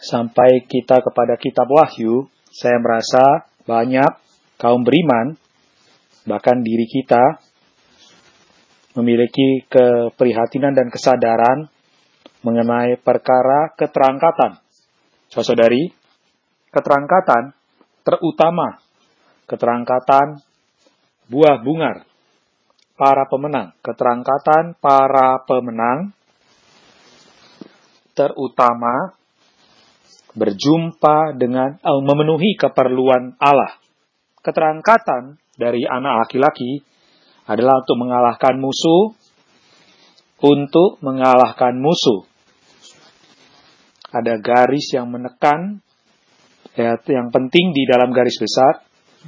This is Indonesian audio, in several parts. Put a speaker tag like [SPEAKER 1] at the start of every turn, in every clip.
[SPEAKER 1] sampai kita kepada kitab Wahyu, saya merasa banyak kaum beriman, bahkan diri kita, memiliki keprihatinan dan kesadaran mengenai perkara keterangkatan. Saudari, keterangkatan terutama keterangkatan buah bungar, para pemenang. Keterangkatan para pemenang terutama berjumpa dengan memenuhi keperluan Allah. Keterangkatan dari anak laki-laki adalah untuk mengalahkan musuh, Ada garis yang menekan, yang penting di dalam garis besar.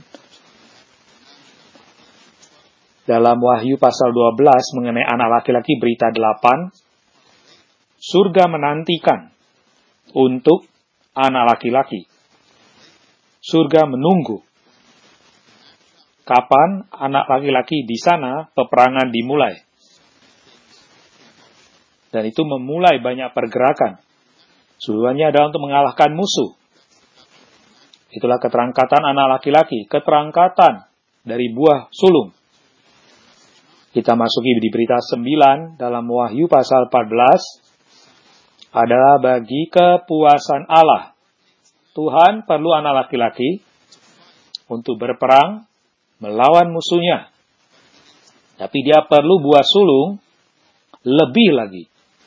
[SPEAKER 1] Dalam Wahyu pasal 12 mengenai anak laki-laki berita 8, surga menantikan untuk anak laki-laki. Surga menunggu kapan anak laki-laki di sana peperangan dimulai. Dan itu memulai banyak pergerakan. Tujuannya adalah untuk mengalahkan musuh. Itulah keterangkatan anak laki-laki, keterangkatan dari buah sulung. Kita masuki di berita 9 dalam Wahyu pasal 14 adalah bagi kepuasan Allah. Tuhan perlu anak laki-laki untuk berperang melawan musuhnya. Tapi dia perlu buah sulung lebih lagi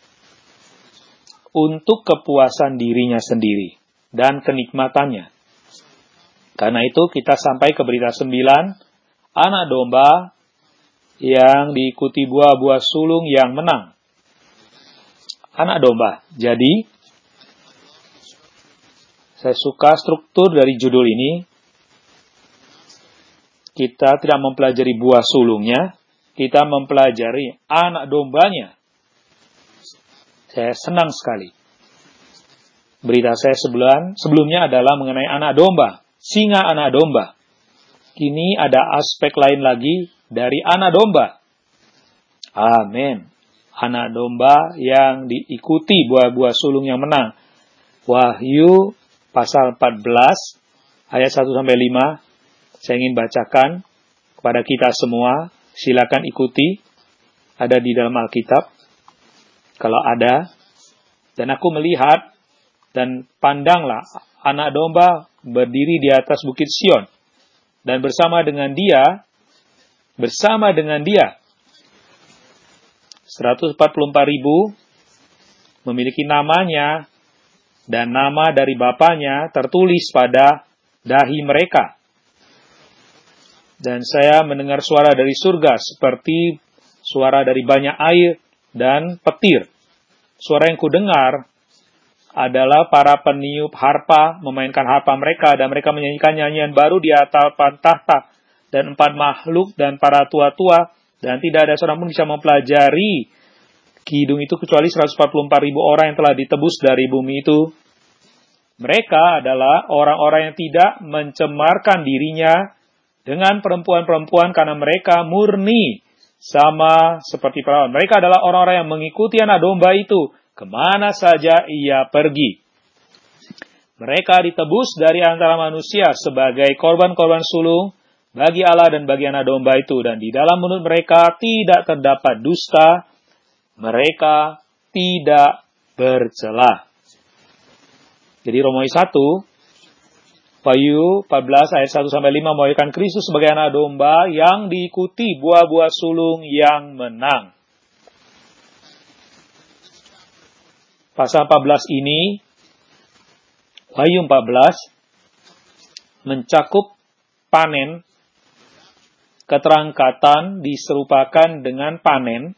[SPEAKER 1] untuk kepuasan dirinya sendiri dan kenikmatannya. Karena itu kita sampai ke berita 9, anak domba yang diikuti buah-buah sulung yang menang. Anak domba. Jadi, saya suka struktur dari judul ini. Kita tidak mempelajari buah sulungnya, kita mempelajari anak dombanya. Saya senang sekali. Berita saya sebelumnya adalah mengenai anak domba, singa anak domba. Kini ada aspek lain lagi dari anak domba. Amin. Anak domba yang diikuti buah-buah sulung yang menang. Wahyu pasal 14 ayat 1-5. Saya ingin bacakan kepada kita semua. Silakan ikuti. Ada di dalam Alkitab. Kalau ada. Dan aku melihat dan pandanglah anak domba berdiri di atas bukit Sion. Dan bersama dengan dia 144.000 memiliki namanya dan nama dari bapanya tertulis pada dahi mereka. Dan saya mendengar suara dari surga seperti suara dari banyak air dan petir. Suara yang kudengar adalah para peniup harpa memainkan harpa mereka dan mereka menyanyikan nyanyian baru di hadapan tahta dan 4 makhluk dan para tua-tua, dan tidak ada seorang pun bisa mempelajari kidung itu kecuali 144.000 orang yang telah ditebus dari bumi itu. Mereka adalah orang-orang yang tidak mencemarkan dirinya dengan perempuan-perempuan karena mereka murni sama seperti perawan. Mereka adalah orang-orang yang mengikuti anak domba itu kemana saja ia pergi. Mereka ditebus dari antara manusia sebagai korban-korban sulung bagi Allah dan bagi anak domba itu. Dan di dalam mulut mereka tidak terdapat dusta. Mereka tidak bercela. Jadi Romawi 1, Wahyu 14 ayat 1-5 mewahyukan Kristus sebagai anak domba yang diikuti buah-buah sulung yang menang. Pasal 14 ini, Wahyu 14, mencakup panen. Keterangkatan diserupakan dengan panen.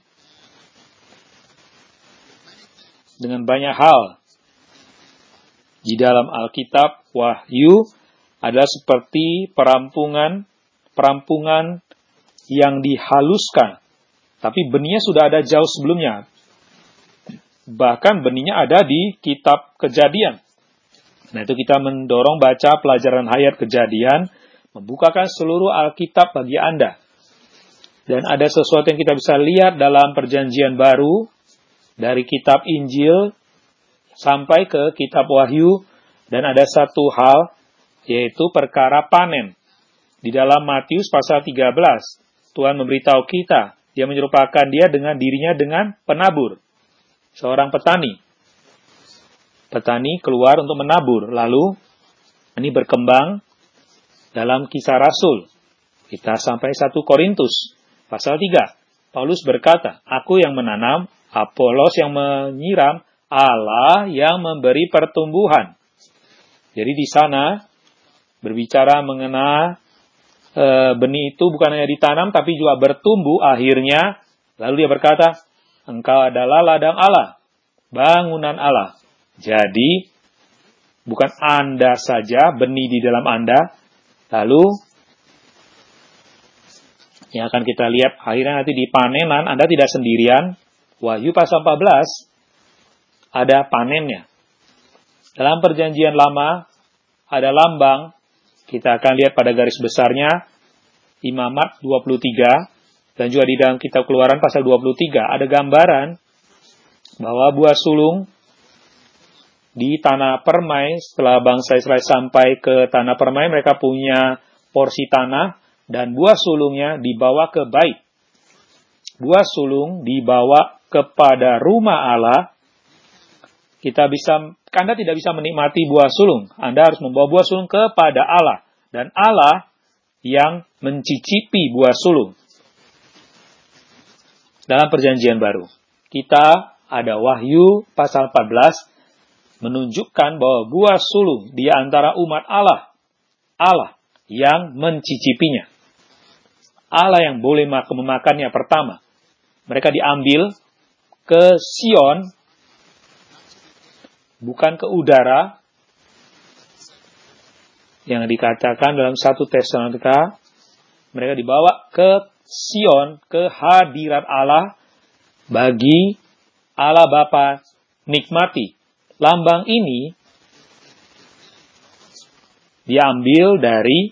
[SPEAKER 1] Dengan banyak hal. Di dalam Alkitab, Wahyu adalah seperti perampungan yang dihaluskan. Tapi benihnya sudah ada jauh sebelumnya. Bahkan benihnya ada di kitab Kejadian. Nah, itu kita mendorong baca pelajaran hayat Kejadian, membukakan seluruh Alkitab bagi Anda. Dan ada sesuatu yang kita bisa lihat dalam Perjanjian Baru, dari kitab Injil, sampai ke kitab Wahyu, dan ada satu hal, yaitu perkara panen. Di dalam Matius pasal 13, Tuhan memberitahu kita, dia menyerupakan dia dengan dirinya dengan penabur. Seorang petani. Petani keluar untuk menabur. Lalu, ini berkembang dalam Kisah Rasul. Kita sampai 1 Korintus pasal 3. Paulus berkata, aku yang menanam, Apolos yang menyiram, Allah yang memberi pertumbuhan. Jadi di sana berbicara mengenai benih itu bukan hanya ditanam tapi juga bertumbuh akhirnya. Lalu dia berkata, engkau adalah ladang Allah, bangunan Allah. Jadi bukan Anda saja, benih di dalam Anda. Lalu yang akan kita lihat akhirnya nanti di panenan Anda tidak sendirian. Wahyu pasal 14 ada panennya. Dalam perjanjian lama ada lambang. Kita akan lihat pada garis besarnya Imamat 23 dan juga di dalam kitab Keluaran pasal 23 ada gambaran bahwa buah sulung di tanah permai. Setelah bangsa Israel sampai ke tanah permai, mereka punya porsi tanah dan buah sulungnya dibawa ke bait. Buah sulung dibawa kepada rumah Allah. Anda tidak bisa menikmati buah sulung. Anda harus membawa buah sulung kepada Allah. Dan Allah yang mencicipi buah sulung. Dalam perjanjian baru, kita ada Wahyu pasal 14 menunjukkan bahwa buah sulung di antara umat Allah. Allah yang mencicipinya. Allah yang boleh memakannya pertama. Mereka diambil ke Sion, bukan ke udara, yang dikatakan dalam 1 Tesalonika, mereka dibawa ke Sion, ke hadirat Allah, bagi Allah Bapa nikmati. Lambang ini diambil dari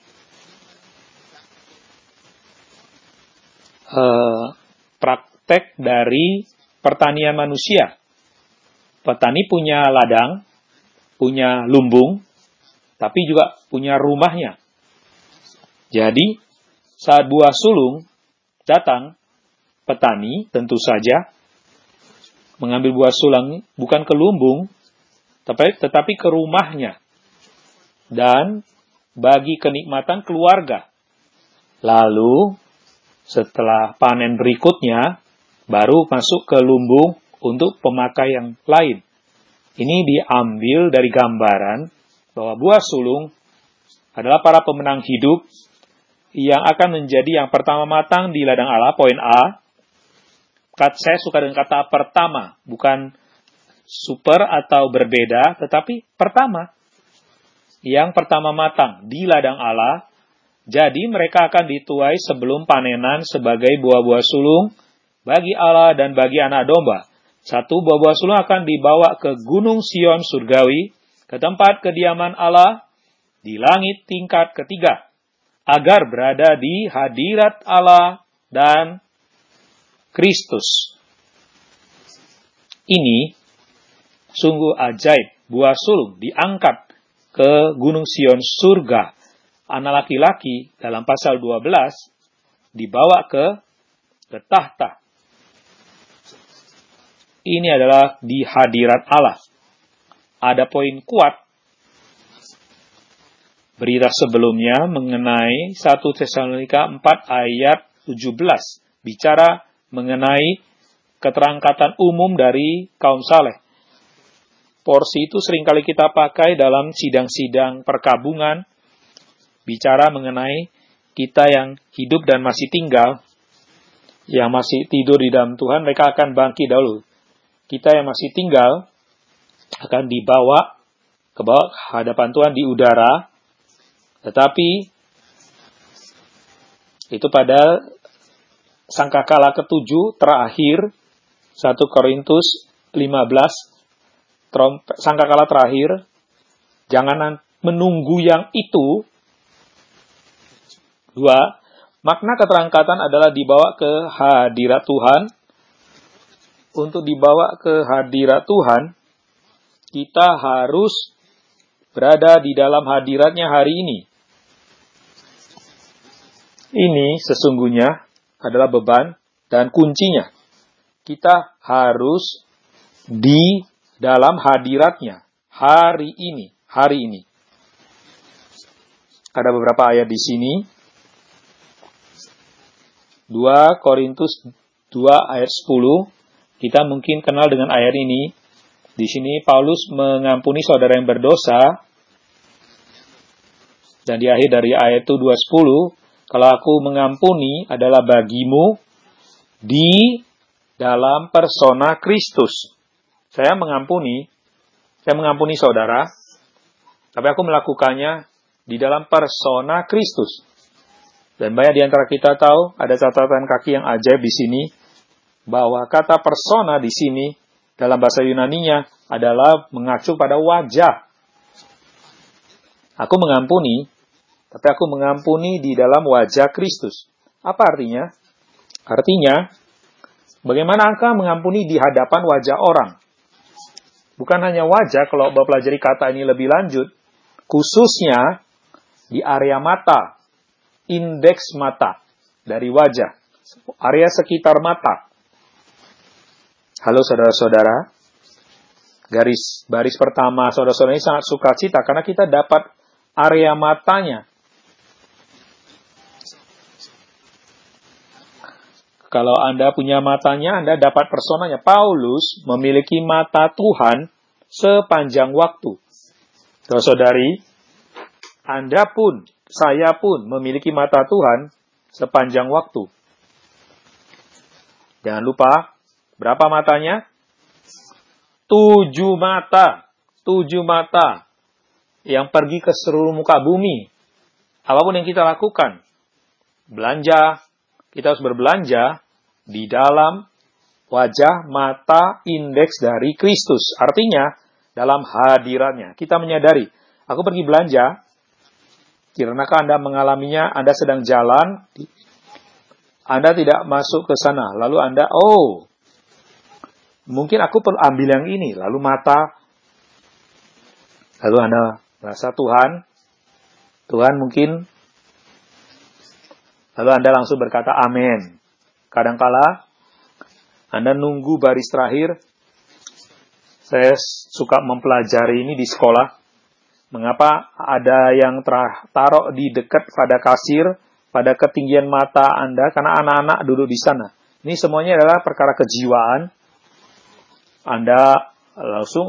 [SPEAKER 1] praktek dari pertanian manusia. Petani punya ladang, punya lumbung, tapi juga punya rumahnya. Jadi, saat buah sulung datang, petani tentu saja mengambil buah sulung bukan ke lumbung, tetapi ke rumahnya. Dan bagi kenikmatan keluarga. Lalu, setelah panen berikutnya, baru masuk ke lumbung untuk pemakai yang lain. Ini diambil dari gambaran bahwa buah sulung adalah para pemenang hidup yang akan menjadi yang pertama matang di ladang Allah. Poin A. Saya suka dengan kata pertama, bukan super atau berbeda, tetapi pertama. Yang pertama matang di ladang Allah. Jadi mereka akan dituai sebelum panenan sebagai buah-buah sulung bagi Allah dan bagi anak domba. Satu, buah-buah sulung akan dibawa ke Gunung Sion surgawi, ke tempat kediaman Allah di langit tingkat ketiga, agar berada di hadirat Allah dan Kristus. Ini sungguh ajaib. Buah sulung diangkat ke Gunung Sion surga. Anak laki-laki dalam pasal 12 dibawa ke tahta. Ini adalah di hadirat Allah. Ada poin kuat. Berita sebelumnya mengenai 1 Tesalonika 4 ayat 17. Bicara mengenai keterangkatan umum dari kaum saleh. Porsi itu seringkali kita pakai dalam sidang-sidang perkabungan. Bicara mengenai kita yang hidup dan masih tinggal, yang masih tidur di dalam Tuhan, mereka akan bangkit dahulu. Kita yang masih tinggal akan dibawa ke bawah hadapan Tuhan di udara, tetapi itu pada sangkakala ke-7 terakhir, 1 Korintus 15, sangkakala terakhir, jangan menunggu yang itu. 2. Makna keterangkatan adalah dibawa ke hadirat Tuhan. Untuk dibawa ke hadirat Tuhan, kita harus berada di dalam hadiratnya hari ini. Ini sesungguhnya adalah beban dan kuncinya. Kita harus di dalam hadiratnya hari ini. Ada beberapa ayat di sini. 2 Korintus 2 ayat 10. Kita mungkin kenal dengan ayat ini. Di sini Paulus mengampuni saudara yang berdosa. Dan di akhir dari ayat itu 2:10. Kalau aku mengampuni adalah bagimu di dalam persona Kristus. Saya mengampuni saudara, tapi aku melakukannya di dalam persona Kristus. Dan banyak di antara kita tahu, ada catatan kaki yang ajaib di sini, bahwa kata persona di sini, dalam bahasa Yunaninya, adalah mengacu pada wajah. Aku mengampuni, tapi aku mengampuni di dalam wajah Kristus. Apa artinya? Artinya, bagaimana engkau mengampuni di hadapan wajah orang? Bukan hanya wajah, kalau Bapak pelajari kata ini lebih lanjut, khususnya di area mata, indeks mata dari wajah, area sekitar mata. Halo saudara-saudara, baris pertama saudara-saudara ini sangat sukacita karena kita dapat area matanya. Kalau Anda punya matanya, Anda dapat personanya. Paulus memiliki mata Tuhan sepanjang waktu. Saudara-saudari, Anda pun, saya pun memiliki mata Tuhan sepanjang waktu. Jangan lupa, berapa matanya? 7 mata. 7 mata yang pergi ke seluruh muka bumi. Apapun yang kita lakukan, belanja, kita harus berbelanja di dalam wajah mata indeks dari Kristus. Artinya, dalam hadiratnya. Kita menyadari, aku pergi belanja, karenakah Anda mengalaminya, Anda sedang jalan, Anda tidak masuk ke sana. Lalu Anda, mungkin aku perlu ambil yang ini. Lalu Anda merasa Tuhan mungkin, lalu Anda langsung berkata amin. Kadangkala Anda nunggu baris terakhir. Saya suka mempelajari ini di sekolah. Mengapa ada yang taruh di dekat pada kasir, pada ketinggian mata Anda, karena anak-anak duduk di sana. Ini semuanya adalah perkara kejiwaan. Anda langsung,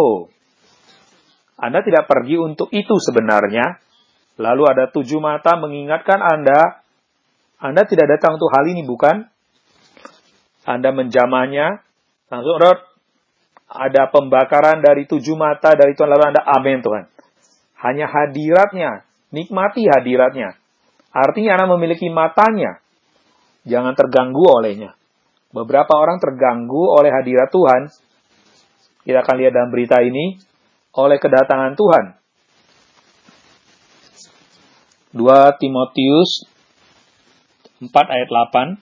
[SPEAKER 1] Anda tidak pergi untuk itu sebenarnya. Lalu ada 7 mata mengingatkan Anda tidak datang untuk hal ini, bukan? Anda menjamahnya, langsung ada pembakaran dari 7 mata dari Tuhan, lalu Anda amin Tuhan. Hanya hadiratnya, nikmati hadiratnya. Artinya Anda memiliki matanya, jangan terganggu olehnya. Beberapa orang terganggu oleh hadirat Tuhan. Kita akan lihat dalam berita ini, oleh kedatangan Tuhan. 2 Timotius 4 ayat 8.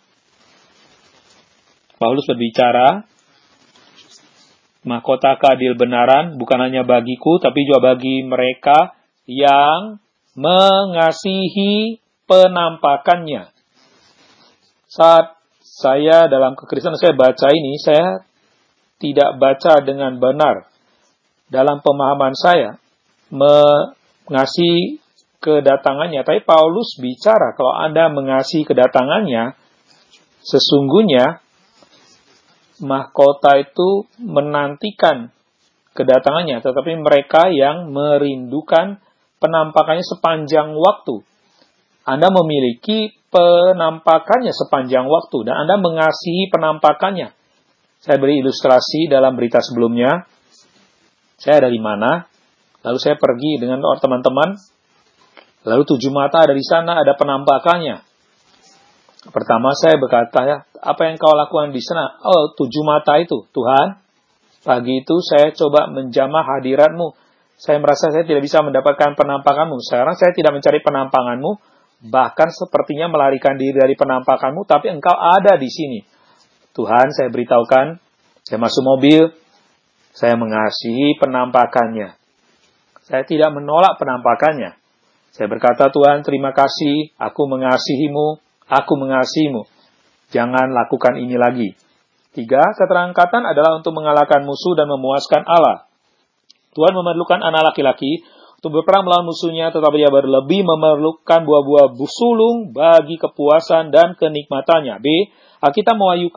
[SPEAKER 1] Paulus berbicara, mahkota keadil benaran bukan hanya bagiku, tapi juga bagi mereka yang mengasihi penampakannya. Saat saya dalam kekristenan saya baca ini, saya tidak baca dengan benar. Dalam pemahaman saya, mengasihi kedatangannya. Tapi Paulus bicara, kalau Anda mengasihi kedatangannya, sesungguhnya mahkota itu menantikan kedatangannya, tetapi mereka yang merindukan penampakannya sepanjang waktu. Anda memiliki penampakannya sepanjang waktu, dan Anda mengasihi penampakannya. Saya beri ilustrasi dalam berita sebelumnya. Saya dari mana? Lalu saya pergi dengan teman-teman. Lalu 7 mata ada di sana, ada penampakannya. Pertama saya berkata, apa yang kau lakukan di sana? 7 mata itu, Tuhan. Pagi itu saya coba menjamah hadirat-Mu. Saya merasa saya tidak bisa mendapatkan penampakan-Mu. Sekarang saya tidak mencari penampakan-Mu, bahkan sepertinya melarikan diri dari penampakan-Mu, tapi Engkau ada di sini. Tuhan, saya beritahukan, saya masuk mobil, Saya mengasihi penampakannya. Saya tidak menolak penampakannya. Saya berkata, Tuhan, terima kasih, aku mengasihimu, aku mengasihimu. Jangan lakukan ini lagi. 3, keterangkatan adalah untuk mengalahkan musuh dan memuaskan Allah. Tuhan memerlukan anak laki-laki untuk berperang melawan musuhnya, tetapi dia berlebih memerlukan buah-buah sulung bagi kepuasan dan kenikmatannya. B, Alkitab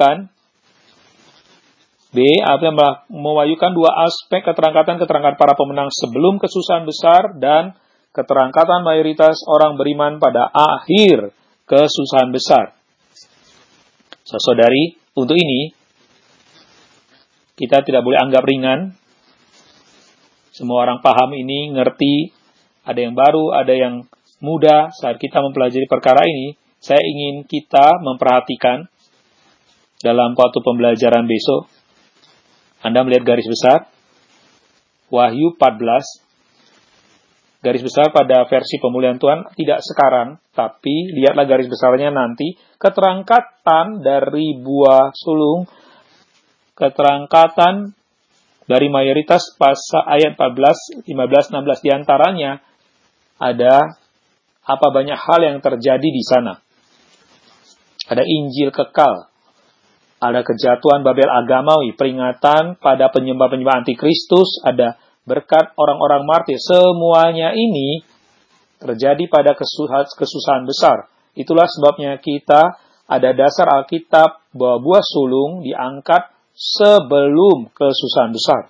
[SPEAKER 1] mewayukan 2 aspek keterangkatan para pemenang sebelum kesusahan besar dan keterangkatan mayoritas orang beriman pada akhir kesusahan besar. Saudari, untuk ini kita tidak boleh anggap ringan. Semua orang paham ini, ngerti, ada yang baru, ada yang muda. Saat kita mempelajari perkara ini, saya ingin kita memperhatikan dalam waktu pembelajaran besok. Anda melihat garis besar, Wahyu 14, garis besar pada versi pemulihan Tuhan, tidak sekarang, tapi lihatlah garis besarnya nanti, keterangkatan dari buah sulung, keterangkatan dari mayoritas pasal ayat 14, 15, 16 diantaranya, ada apa banyak hal yang terjadi di sana. Ada Injil kekal, ada kejatuhan Babel agamawi, peringatan pada penyembah-penyembah antikristus, ada berkat orang-orang martir. Semuanya ini terjadi pada kesusahan besar. Itulah sebabnya kita ada dasar Alkitab bahwa buah sulung diangkat sebelum kesusahan besar.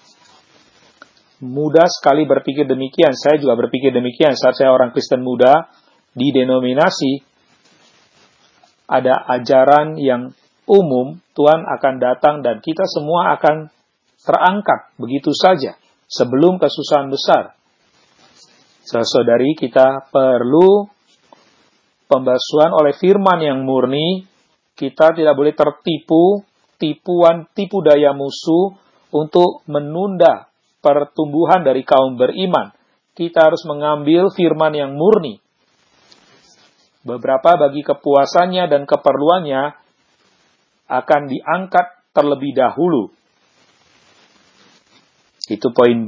[SPEAKER 1] Mudah sekali berpikir demikian. Saya juga berpikir demikian saat saya orang Kristen muda di denominasi. Ada ajaran yang umum, Tuhan akan datang dan kita semua akan terangkat begitu saja sebelum kesusahan besar. Saudari, kita perlu pembasuhan oleh firman yang murni. Kita tidak boleh tertipu, tipu daya musuh untuk menunda pertumbuhan dari kaum beriman. Kita harus mengambil firman yang murni. Beberapa bagi kepuasannya dan keperluannya akan diangkat terlebih dahulu. Itu poin B.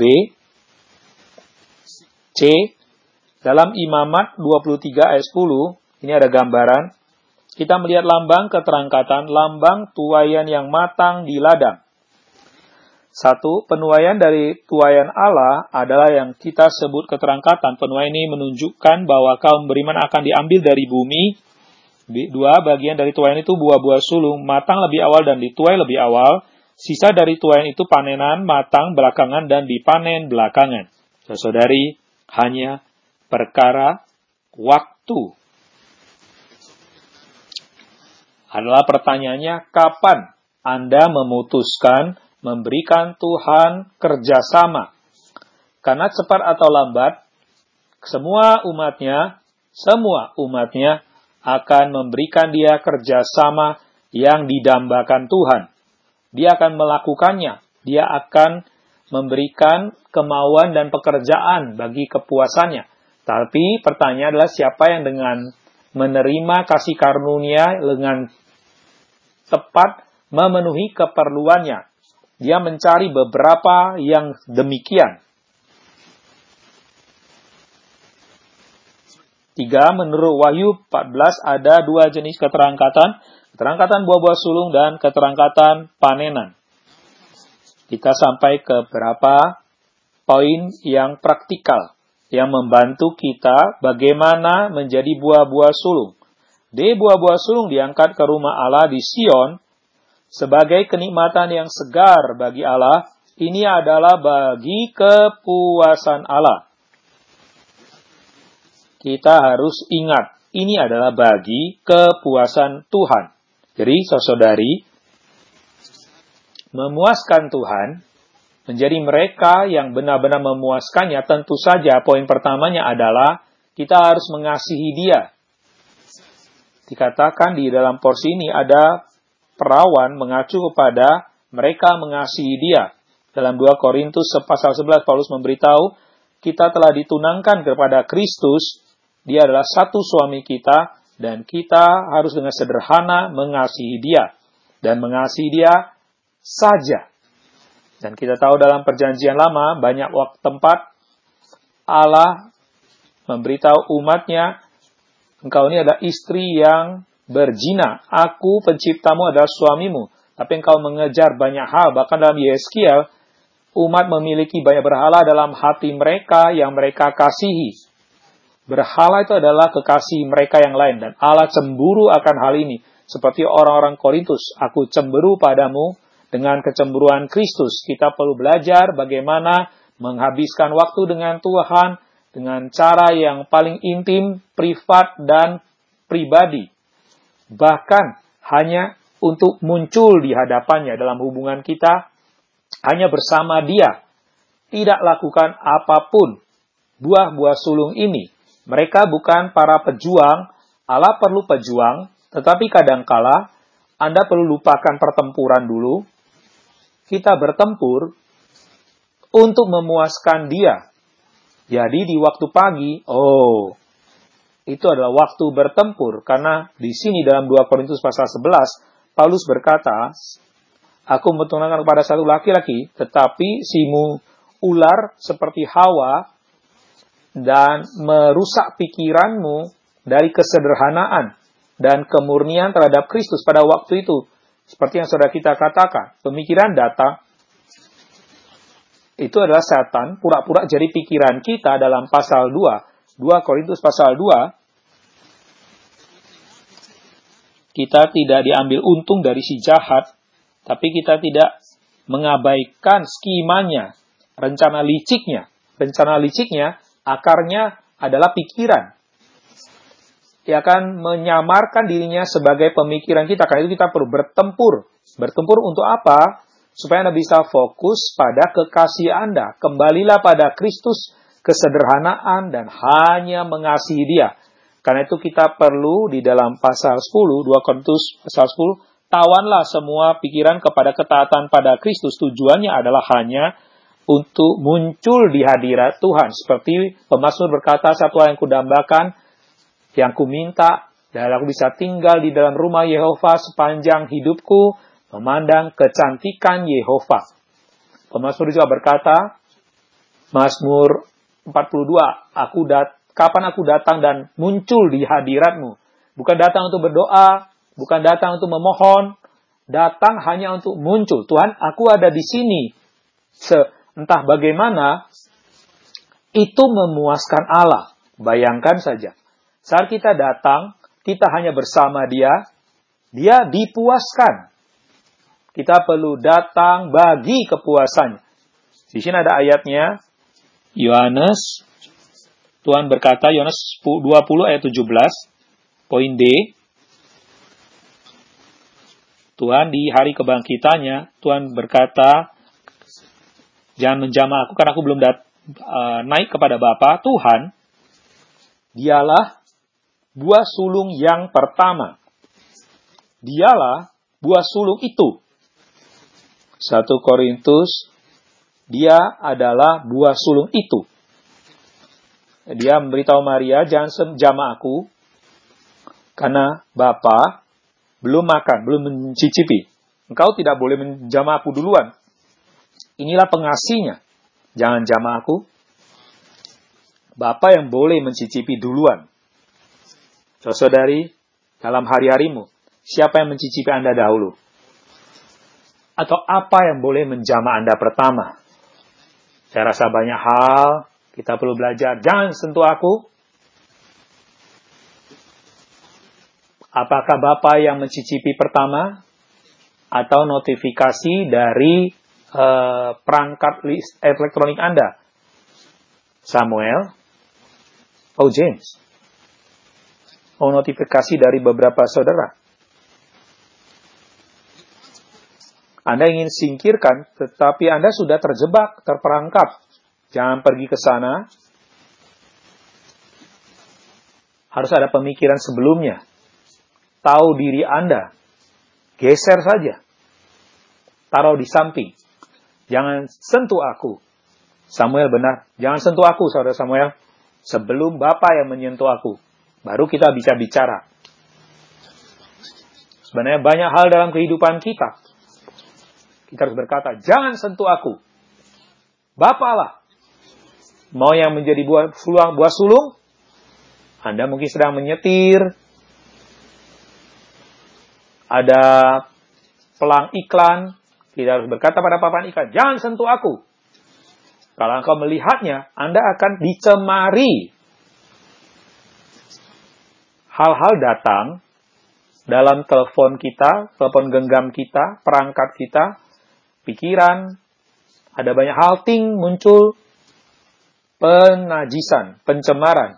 [SPEAKER 1] C. Dalam Imamat 23 ayat 10, ini ada gambaran. Kita melihat lambang keterangkatan, lambang tuaian yang matang di ladang. 1. Penuaian dari tuaian Allah adalah yang kita sebut keterangkatan. Penuaian ini menunjukkan bahwa kaum beriman akan diambil dari bumi. 2. Bagian dari tuaian itu buah-buah sulung, matang lebih awal dan dituai lebih awal. Sisa dari tuaian itu panenan, matang belakangan dan dipanen belakangan. Saudari, hanya perkara waktu. Adalah pertanyaannya, kapan Anda memutuskan memberikan Tuhan kerjasama? Karena cepat atau lambat, semua umatnya akan memberikan dia kerjasama yang didambakan Tuhan. Dia akan melakukannya. Dia akan memberikan kemauan dan pekerjaan bagi kepuasannya. Tapi pertanyaan adalah siapa yang dengan menerima kasih karunia dengan tepat memenuhi keperluannya. Dia mencari beberapa yang demikian. 3. Menurut Wahyu 14 ada 2 jenis keterangkatan. Keterangkatan buah-buah sulung dan keterangkatan panenan. Kita sampai ke beberapa poin yang praktikal. Yang membantu kita bagaimana menjadi buah-buah sulung. D. Buah-buah sulung diangkat ke rumah Allah di Sion sebagai kenikmatan yang segar bagi Allah. Ini adalah bagi kepuasan Allah. Kita harus ingat, ini adalah bagi kepuasan Tuhan. Jadi, saudari, memuaskan Tuhan, menjadi mereka yang benar-benar memuaskannya, tentu saja poin pertamanya adalah kita harus mengasihi Dia. Dikatakan di dalam porsi ini ada perawan mengacu kepada mereka mengasihi Dia. Dalam 2 Korintus pasal 11, Paulus memberitahu, kita telah ditunangkan kepada Kristus. Dia adalah satu suami kita, dan kita harus dengan sederhana mengasihi Dia. Dan mengasihi Dia saja. Dan kita tahu dalam perjanjian lama, banyak waktu tempat Allah memberitahu umatnya, engkau ini adalah istri yang berzina. Aku penciptamu adalah suamimu. Tapi engkau mengejar banyak hal. Bahkan dalam Yeskiel, umat memiliki banyak berhala dalam hati mereka yang mereka kasihi. Berhala itu adalah kekasih mereka yang lain. Dan Allah cemburu akan hal ini. Seperti orang-orang Korintus. Aku cemburu padamu dengan kecemburuan Kristus. Kita perlu belajar bagaimana menghabiskan waktu dengan Tuhan dengan cara yang paling intim, privat, dan pribadi. Bahkan hanya untuk muncul di hadapannya dalam hubungan kita, hanya bersama Dia. Tidak lakukan apapun. Buah-buah sulung ini, mereka bukan para pejuang. Allah perlu pejuang, tetapi kadangkala Anda perlu lupakan pertempuran dulu. Kita bertempur untuk memuaskan Dia. Jadi di waktu pagi, itu adalah waktu bertempur. Karena di sini dalam 2 Korintus pasal 11, Paulus berkata, aku mempertunjukkan kepada satu laki-laki, tetapi simu ular seperti Hawa, dan merusak pikiranmu dari kesederhanaan dan kemurnian terhadap Kristus pada waktu itu. Seperti yang saudara kita katakan, pemikiran datang, itu adalah setan, pura-pura jadi pikiran kita dalam pasal 2 Korintus pasal 2, kita tidak diambil untung dari si jahat, tapi kita tidak mengabaikan skemanya, rencana liciknya. Rencana liciknya, akarnya adalah pikiran. Dia akan menyamarkan dirinya sebagai pemikiran kita. Karena itu kita perlu bertempur. Bertempur untuk apa? Supaya Anda bisa fokus pada kekasih Anda. Kembalilah pada Kristus, kesederhanaan, dan hanya mengasihi Dia. Karena itu kita perlu di dalam pasal 10, 2 Korintus pasal 10, tawanlah semua pikiran kepada ketaatan pada Kristus. Tujuannya adalah hanya untuk muncul di hadirat Tuhan. Seperti pemazmur berkata, satu hal yang kudambakan, yang kuminta, dan aku bisa tinggal di dalam rumah Yehova sepanjang hidupku, memandang kecantikan Yehova. Pemazmur juga berkata, Mazmur 42, kapan aku datang dan muncul di hadiratmu. Bukan datang untuk berdoa, bukan datang untuk memohon, datang hanya untuk muncul. Tuhan, aku ada di sini. Entah bagaimana, itu memuaskan Allah. Bayangkan saja. Saat kita datang, kita hanya bersama Dia, Dia dipuaskan. Kita perlu datang bagi kepuasannya. Di sini ada ayatnya, Yohanes, Tuhan berkata, Yohanes 20 ayat 17, poin D, Tuhan di hari kebangkitannya, Tuhan berkata, jangan menjamah aku karena aku belum naik kepada Bapa. Tuhan, Dialah buah sulung yang pertama. Dialah buah sulung itu. 1 Korintus, Dia adalah buah sulung itu. Dia memberitahu Maria, jangan menjamah aku, karena Bapa belum makan, belum mencicipi. Engkau tidak boleh menjamah aku duluan. Inilah pengasihnya. Jangan jamah aku. Bapa yang boleh mencicipi duluan. Saudari, dalam hari-harimu, siapa yang mencicipi Anda dahulu? Atau apa yang boleh menjamah Anda pertama? Saya rasa banyak hal kita perlu belajar. Jangan sentuh aku. Apakah Bapa yang mencicipi pertama? Atau notifikasi dari perangkat list elektronik Anda? Samuel? James? Notifikasi dari beberapa saudara? Anda ingin singkirkan, tetapi Anda sudah terjebak, terperangkap. Jangan pergi ke sana. Harus ada pemikiran sebelumnya. Tahu diri Anda. Geser saja. Taruh di samping. Jangan sentuh aku. Samuel benar. Jangan sentuh aku, saudara Samuel. Sebelum Bapa yang menyentuh aku. Baru kita bisa bicara. Sebenarnya banyak hal dalam kehidupan kita. kita harus berkata, jangan sentuh aku. Bapa lah. Mau yang menjadi buah sulung? Anda mungkin sedang menyetir. Ada pelang iklan. Kita harus berkata pada papan iklan, jangan sentuh aku. Kalau engkau melihatnya, Anda akan dicemari. Hal-hal datang dalam telepon kita, telepon genggam kita, perangkat kita, pikiran, ada banyak hal muncul, penajisan, pencemaran.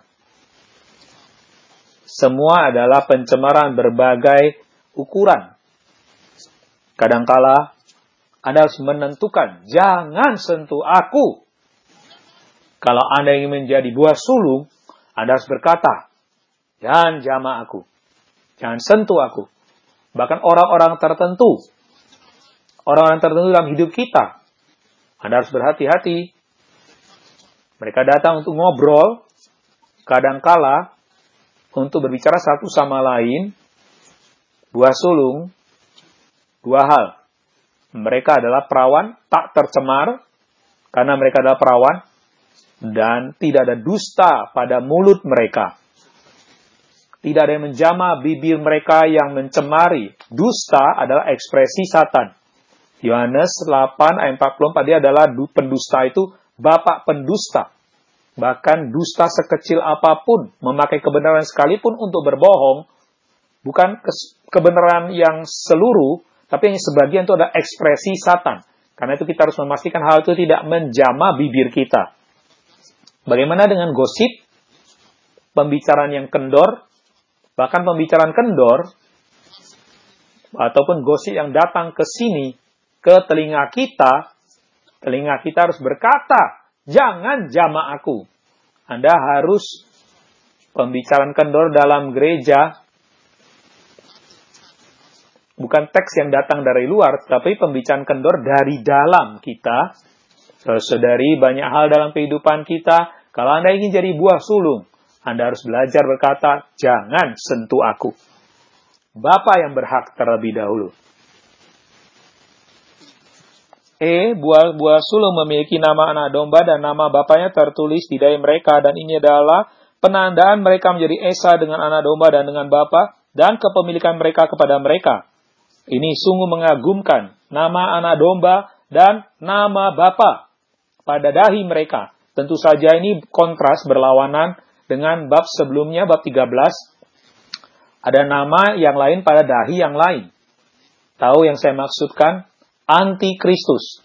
[SPEAKER 1] Semua adalah pencemaran berbagai ukuran. Kadangkala Anda harus menentukan, jangan sentuh aku. Kalau Anda ingin menjadi buah sulung, Anda harus berkata, jangan jamah aku. Jangan sentuh aku. Bahkan orang-orang tertentu dalam hidup kita, Anda harus berhati-hati. Mereka datang untuk ngobrol, kadangkala untuk berbicara satu sama lain, buah sulung, dua hal. Mereka adalah perawan, tak tercemar, karena mereka adalah perawan, dan tidak ada dusta pada mulut mereka. Tidak ada yang menjamah bibir mereka yang mencemari. Dusta adalah ekspresi Satan. Yohanes 8 ayat 44, dia adalah pendusta itu, bapak pendusta. Bahkan dusta sekecil apapun, memakai kebenaran sekalipun untuk berbohong, bukan kebenaran yang seluruh, tapi yang sebagian itu adalah ekspresi Satan. Karena itu kita harus memastikan hal itu tidak menjamah bibir kita. Bagaimana dengan gosip? Pembicaraan yang kendor, bahkan pembicaraan kendor, ataupun gosip yang datang ke sini, ke telinga kita harus berkata, jangan jamah aku. Anda harus pembicaraan kendor dalam gereja, bukan teks yang datang dari luar, tapi pembicaraan kendor dari dalam kita. Saudari, banyak hal dalam kehidupan kita. Kalau Anda ingin jadi buah sulung, Anda harus belajar berkata, jangan sentuh aku. Bapa yang berhak terlebih dahulu. Buah sulung memiliki nama anak domba dan nama bapaknya tertulis di dahi mereka, dan ini adalah penandaan mereka menjadi esa dengan anak domba dan dengan bapa, dan kepemilikan mereka kepada mereka. Ini sungguh mengagumkan, nama anak domba dan nama bapa pada dahi mereka. Tentu saja ini kontras berlawanan dengan bab sebelumnya, bab 13. Ada nama yang lain pada dahi yang lain. Tahu yang saya maksudkan? Antikristus.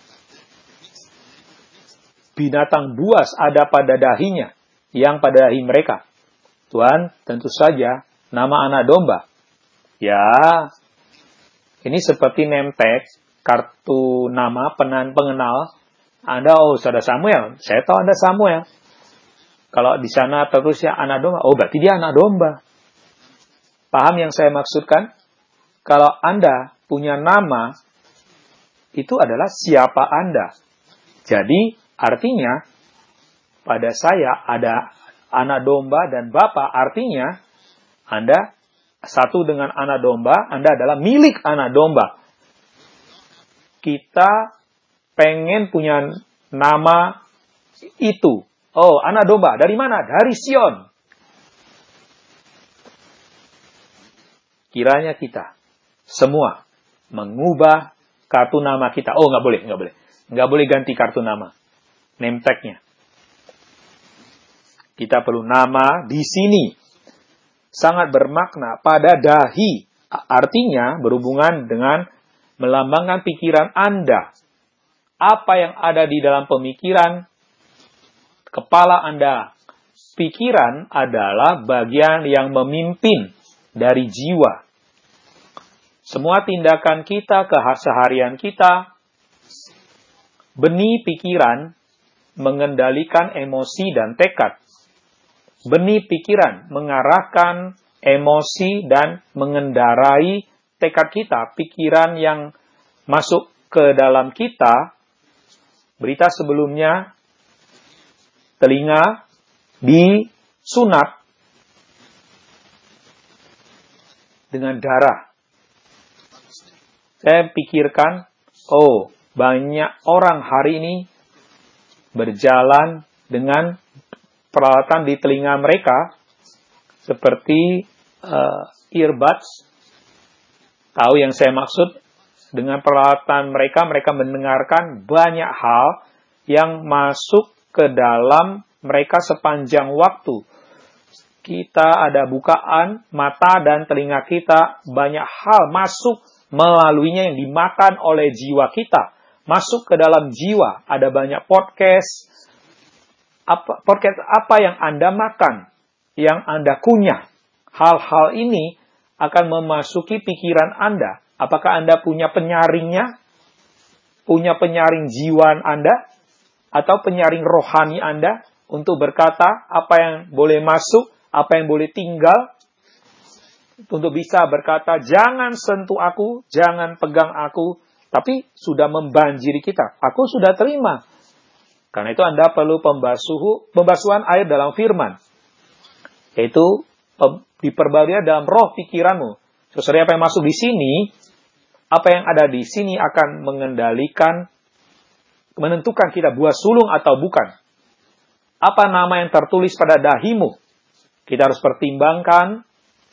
[SPEAKER 1] Binatang buas ada pada dahinya, yang pada dahi mereka. Tuhan, tentu saja nama anak domba. Ya, ini seperti name tag, kartu nama pengenal. Anda, saudara Samuel. Saya tahu Anda Samuel. Kalau di sana tertulisnya anak domba, berarti dia anak domba. Paham yang saya maksudkan? Kalau Anda punya nama, itu adalah siapa Anda. Jadi, artinya, pada saya ada anak domba dan bapa, artinya, Anda satu dengan anak domba, Anda adalah milik anak domba. Kita pengen punya nama itu. Anak domba. Dari mana? Dari Sion. Kiranya kita semua mengubah kartu nama kita. Nggak boleh. Nggak boleh ganti kartu nama. Name tag-nya. Kita perlu nama di sini. Sangat bermakna pada dahi. Artinya berhubungan dengan melambangkan pikiran Anda. Apa yang ada di dalam pemikiran kepala Anda. Pikiran adalah bagian yang memimpin dari jiwa. Semua tindakan kita, keseharian kita, benih pikiran mengendalikan emosi dan tekad. Benih pikiran mengarahkan emosi dan mengendarai tekad kita. Pikiran yang masuk ke dalam kita, berita sebelumnya, telinga disunat dengan darah. Saya pikirkan, Oh, banyak orang hari ini berjalan dengan peralatan di telinga mereka seperti earbuds. Tahu yang saya maksud? Dengan peralatan mereka mendengarkan banyak hal yang masuk ke dalam mereka sepanjang waktu. Kita ada bukaan mata dan telinga kita, banyak hal masuk melaluinya yang dimakan oleh jiwa kita. Masuk ke dalam jiwa, ada banyak podcast. Podcast apa yang Anda makan, yang Anda kunyah. Hal-hal ini akan memasuki pikiran Anda. Apakah Anda punya penyaringnya? Punya penyaring jiwa Anda? Atau penyaring rohani Anda? Untuk berkata apa yang boleh masuk, apa yang boleh tinggal? Untuk bisa berkata, jangan sentuh aku, jangan pegang aku. Tapi sudah membanjiri kita. Aku sudah terima. Karena itu Anda perlu pembasuhan air dalam firman. Yaitu diperbarui dalam roh pikiranmu. Sesuai apa yang masuk di sini, apa yang ada di sini akan menentukan kita buah sulung atau bukan. Apa nama yang tertulis pada dahimu? Kita harus pertimbangkan.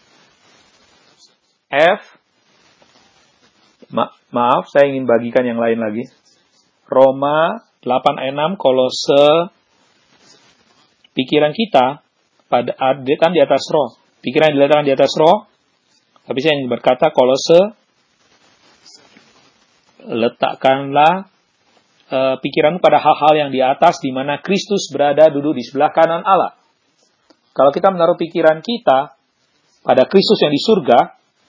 [SPEAKER 1] Maaf, saya ingin bagikan yang lain lagi. Roma 8:6, Kolose, pikiran kita diletakkan di atas roh. Pikiran diletakkan di atas roh. Tapi saya ingin berkata, Kolose, letakkanlah pikiranmu pada hal-hal yang di atas, di mana Kristus berada duduk di sebelah kanan Allah. Kalau kita menaruh pikiran kita pada Kristus yang di surga,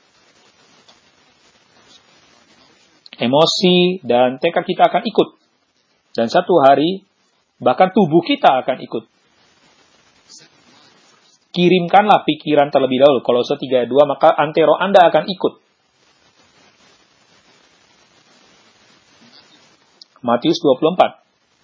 [SPEAKER 1] emosi dan tekad kita akan ikut. Dan satu hari, bahkan tubuh kita akan ikut. Kirimkanlah pikiran terlebih dahulu. Kolose 3:2, maka antero Anda akan ikut. Matius 24.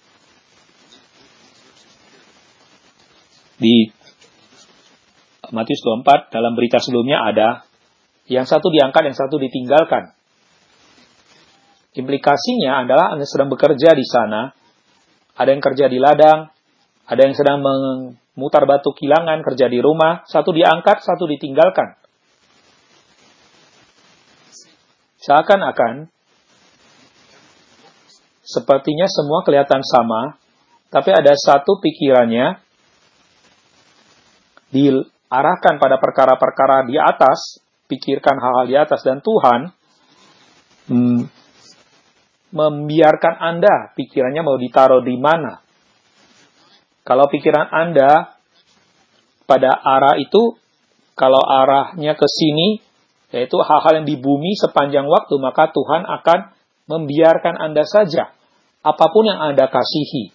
[SPEAKER 1] Di Matius 24, dalam berita sebelumnya ada yang satu diangkat, yang satu ditinggalkan. Implikasinya adalah Anda sedang bekerja di sana, ada yang kerja di ladang, ada yang sedang memutar batu kilangan, kerja di rumah, satu diangkat, satu ditinggalkan. Seakan-akan, sepertinya semua kelihatan sama, tapi ada satu pikirannya diarahkan pada perkara-perkara di atas, pikirkan hal-hal di atas, dan Tuhan membiarkan Anda pikirannya mau ditaruh di mana. Kalau pikiran Anda pada arah itu, kalau arahnya ke sini, yaitu hal-hal yang di bumi sepanjang waktu, maka Tuhan akan membiarkan Anda saja. Apapun yang Anda kasihi.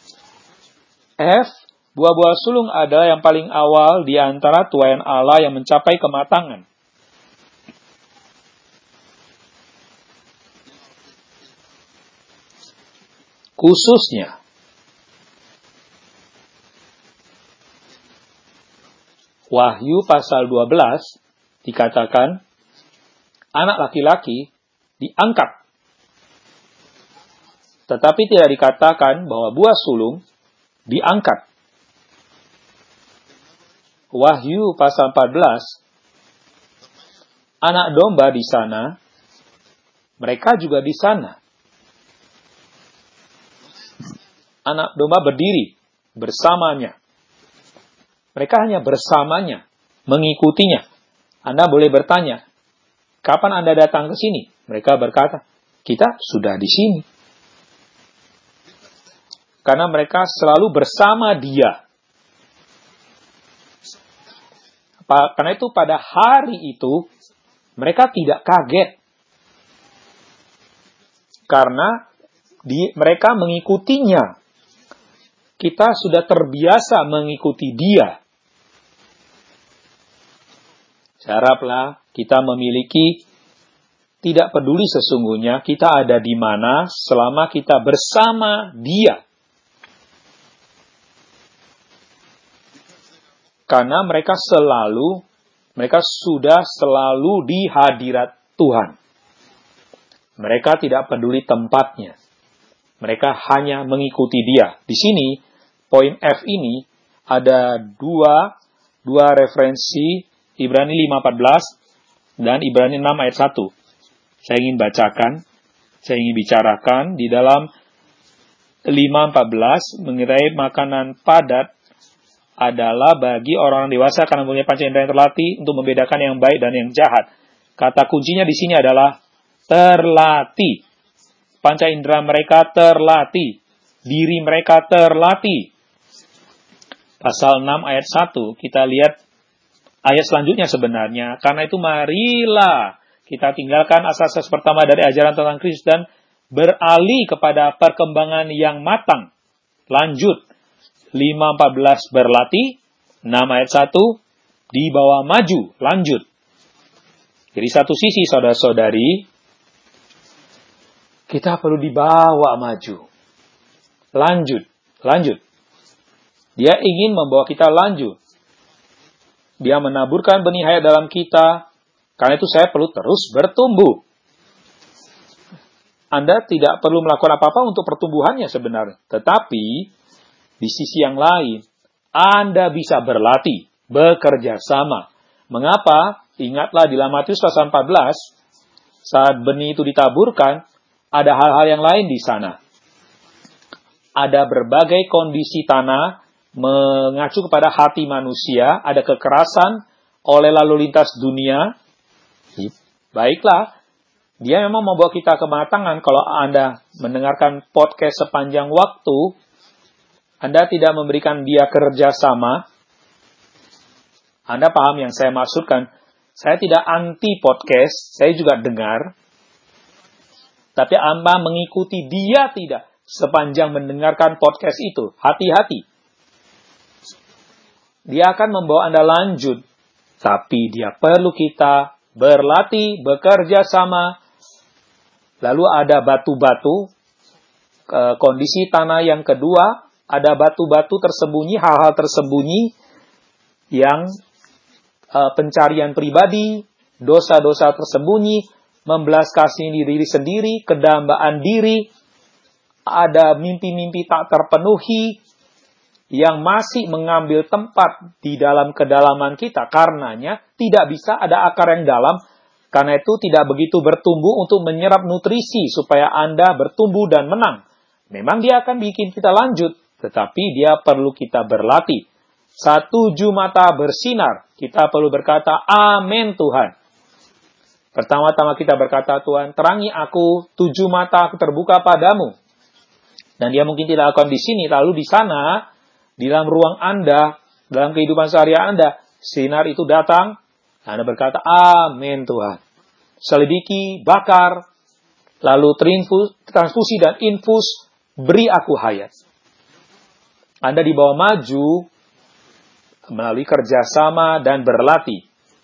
[SPEAKER 1] Buah-buah sulung adalah yang paling awal di antara tuaian Allah yang mencapai kematangan. Khususnya, Wahyu pasal 12 dikatakan, anak laki-laki diangkat. Tetapi tidak dikatakan bahwa buah sulung diangkat. Wahyu pasal 14, anak domba di sana, mereka juga di sana. Anak domba berdiri bersamanya. Mereka hanya bersamanya, mengikutinya. Anda boleh bertanya, kapan Anda datang ke sini? Mereka berkata, kita sudah di sini. Karena mereka selalu bersama Dia. Karena itu pada hari itu, mereka tidak kaget. Karena mereka mengikutinya. Kita sudah terbiasa mengikuti Dia. Haraplah kita memiliki, tidak peduli sesungguhnya kita ada di mana selama kita bersama Dia. Karena mereka sudah selalu di hadirat Tuhan. Mereka tidak peduli tempatnya. Mereka hanya mengikuti dia. Di sini, poin F ini, ada dua referensi, Ibrani 5:14 dan Ibrani 6 ayat 1. Saya ingin bacakan, saya ingin bicarakan di dalam 5:14 mengenai makanan padat adalah bagi orang dewasa karena mempunyai panca indera yang terlatih untuk membedakan yang baik dan yang jahat. Kata kuncinya di sini adalah terlatih. Panca indera mereka terlatih. Diri mereka terlatih. Pasal 6 ayat 1, kita lihat ayat selanjutnya sebenarnya. Karena itu marilah kita tinggalkan asas-asas pertama dari ajaran tentang Kristus dan beralih kepada perkembangan yang matang. Lanjut. 5:14 berlatih. 6 ayat 1 dibawa maju. Lanjut. Jadi satu sisi saudara-saudari, kita perlu dibawa maju. Lanjut. Dia ingin membawa kita lanjut. Dia menaburkan benih hayat dalam kita. Karena itu saya perlu terus bertumbuh. Anda tidak perlu melakukan apa-apa untuk pertumbuhannya sebenarnya. Tetapi, di sisi yang lain, Anda bisa berlatih, bekerja sama. Mengapa? Ingatlah di dalam Matius pasal 14, saat benih itu ditaburkan, ada hal-hal yang lain di sana. Ada berbagai kondisi tanah mengacu kepada hati manusia, ada kekerasan oleh lalu lintas dunia. Baiklah, dia memang membawa kita kematangan. Kalau Anda mendengarkan podcast sepanjang waktu, Anda tidak memberikan dia kerjasama. Anda paham yang saya maksudkan? Saya tidak anti podcast, saya juga dengar. Tapi Anda mengikuti dia tidak sepanjang mendengarkan podcast itu. Hati-hati. Dia akan membawa Anda lanjut. Tapi dia perlu kita berlatih, bekerja sama. Lalu ada batu-batu. Kondisi tanah yang kedua. Ada batu-batu tersembunyi, hal-hal tersembunyi. Yang pencarian pribadi, dosa-dosa tersembunyi, membelas kasihi diri sendiri, kedambaan diri, ada mimpi-mimpi tak terpenuhi, yang masih mengambil tempat di dalam kedalaman kita. Karenanya, tidak bisa ada akar yang dalam, karena itu tidak begitu bertumbuh untuk menyerap nutrisi, supaya Anda bertumbuh dan menang. Memang dia akan bikin kita lanjut, tetapi dia perlu kita berlatih. 1 mata bersinar, kita perlu berkata, amin Tuhan. Pertama-tama kita berkata, Tuhan, terangi aku, 7 mata aku terbuka padamu. Dan dia mungkin tidak akan di sini, lalu di sana, di dalam ruang Anda, dalam kehidupan sehari-hari Anda, sinar itu datang, Anda berkata, amin Tuhan. Selidiki, bakar, lalu transfusi dan infus, beri aku hayat. Anda dibawa maju, melalui kerjasama dan berlatih.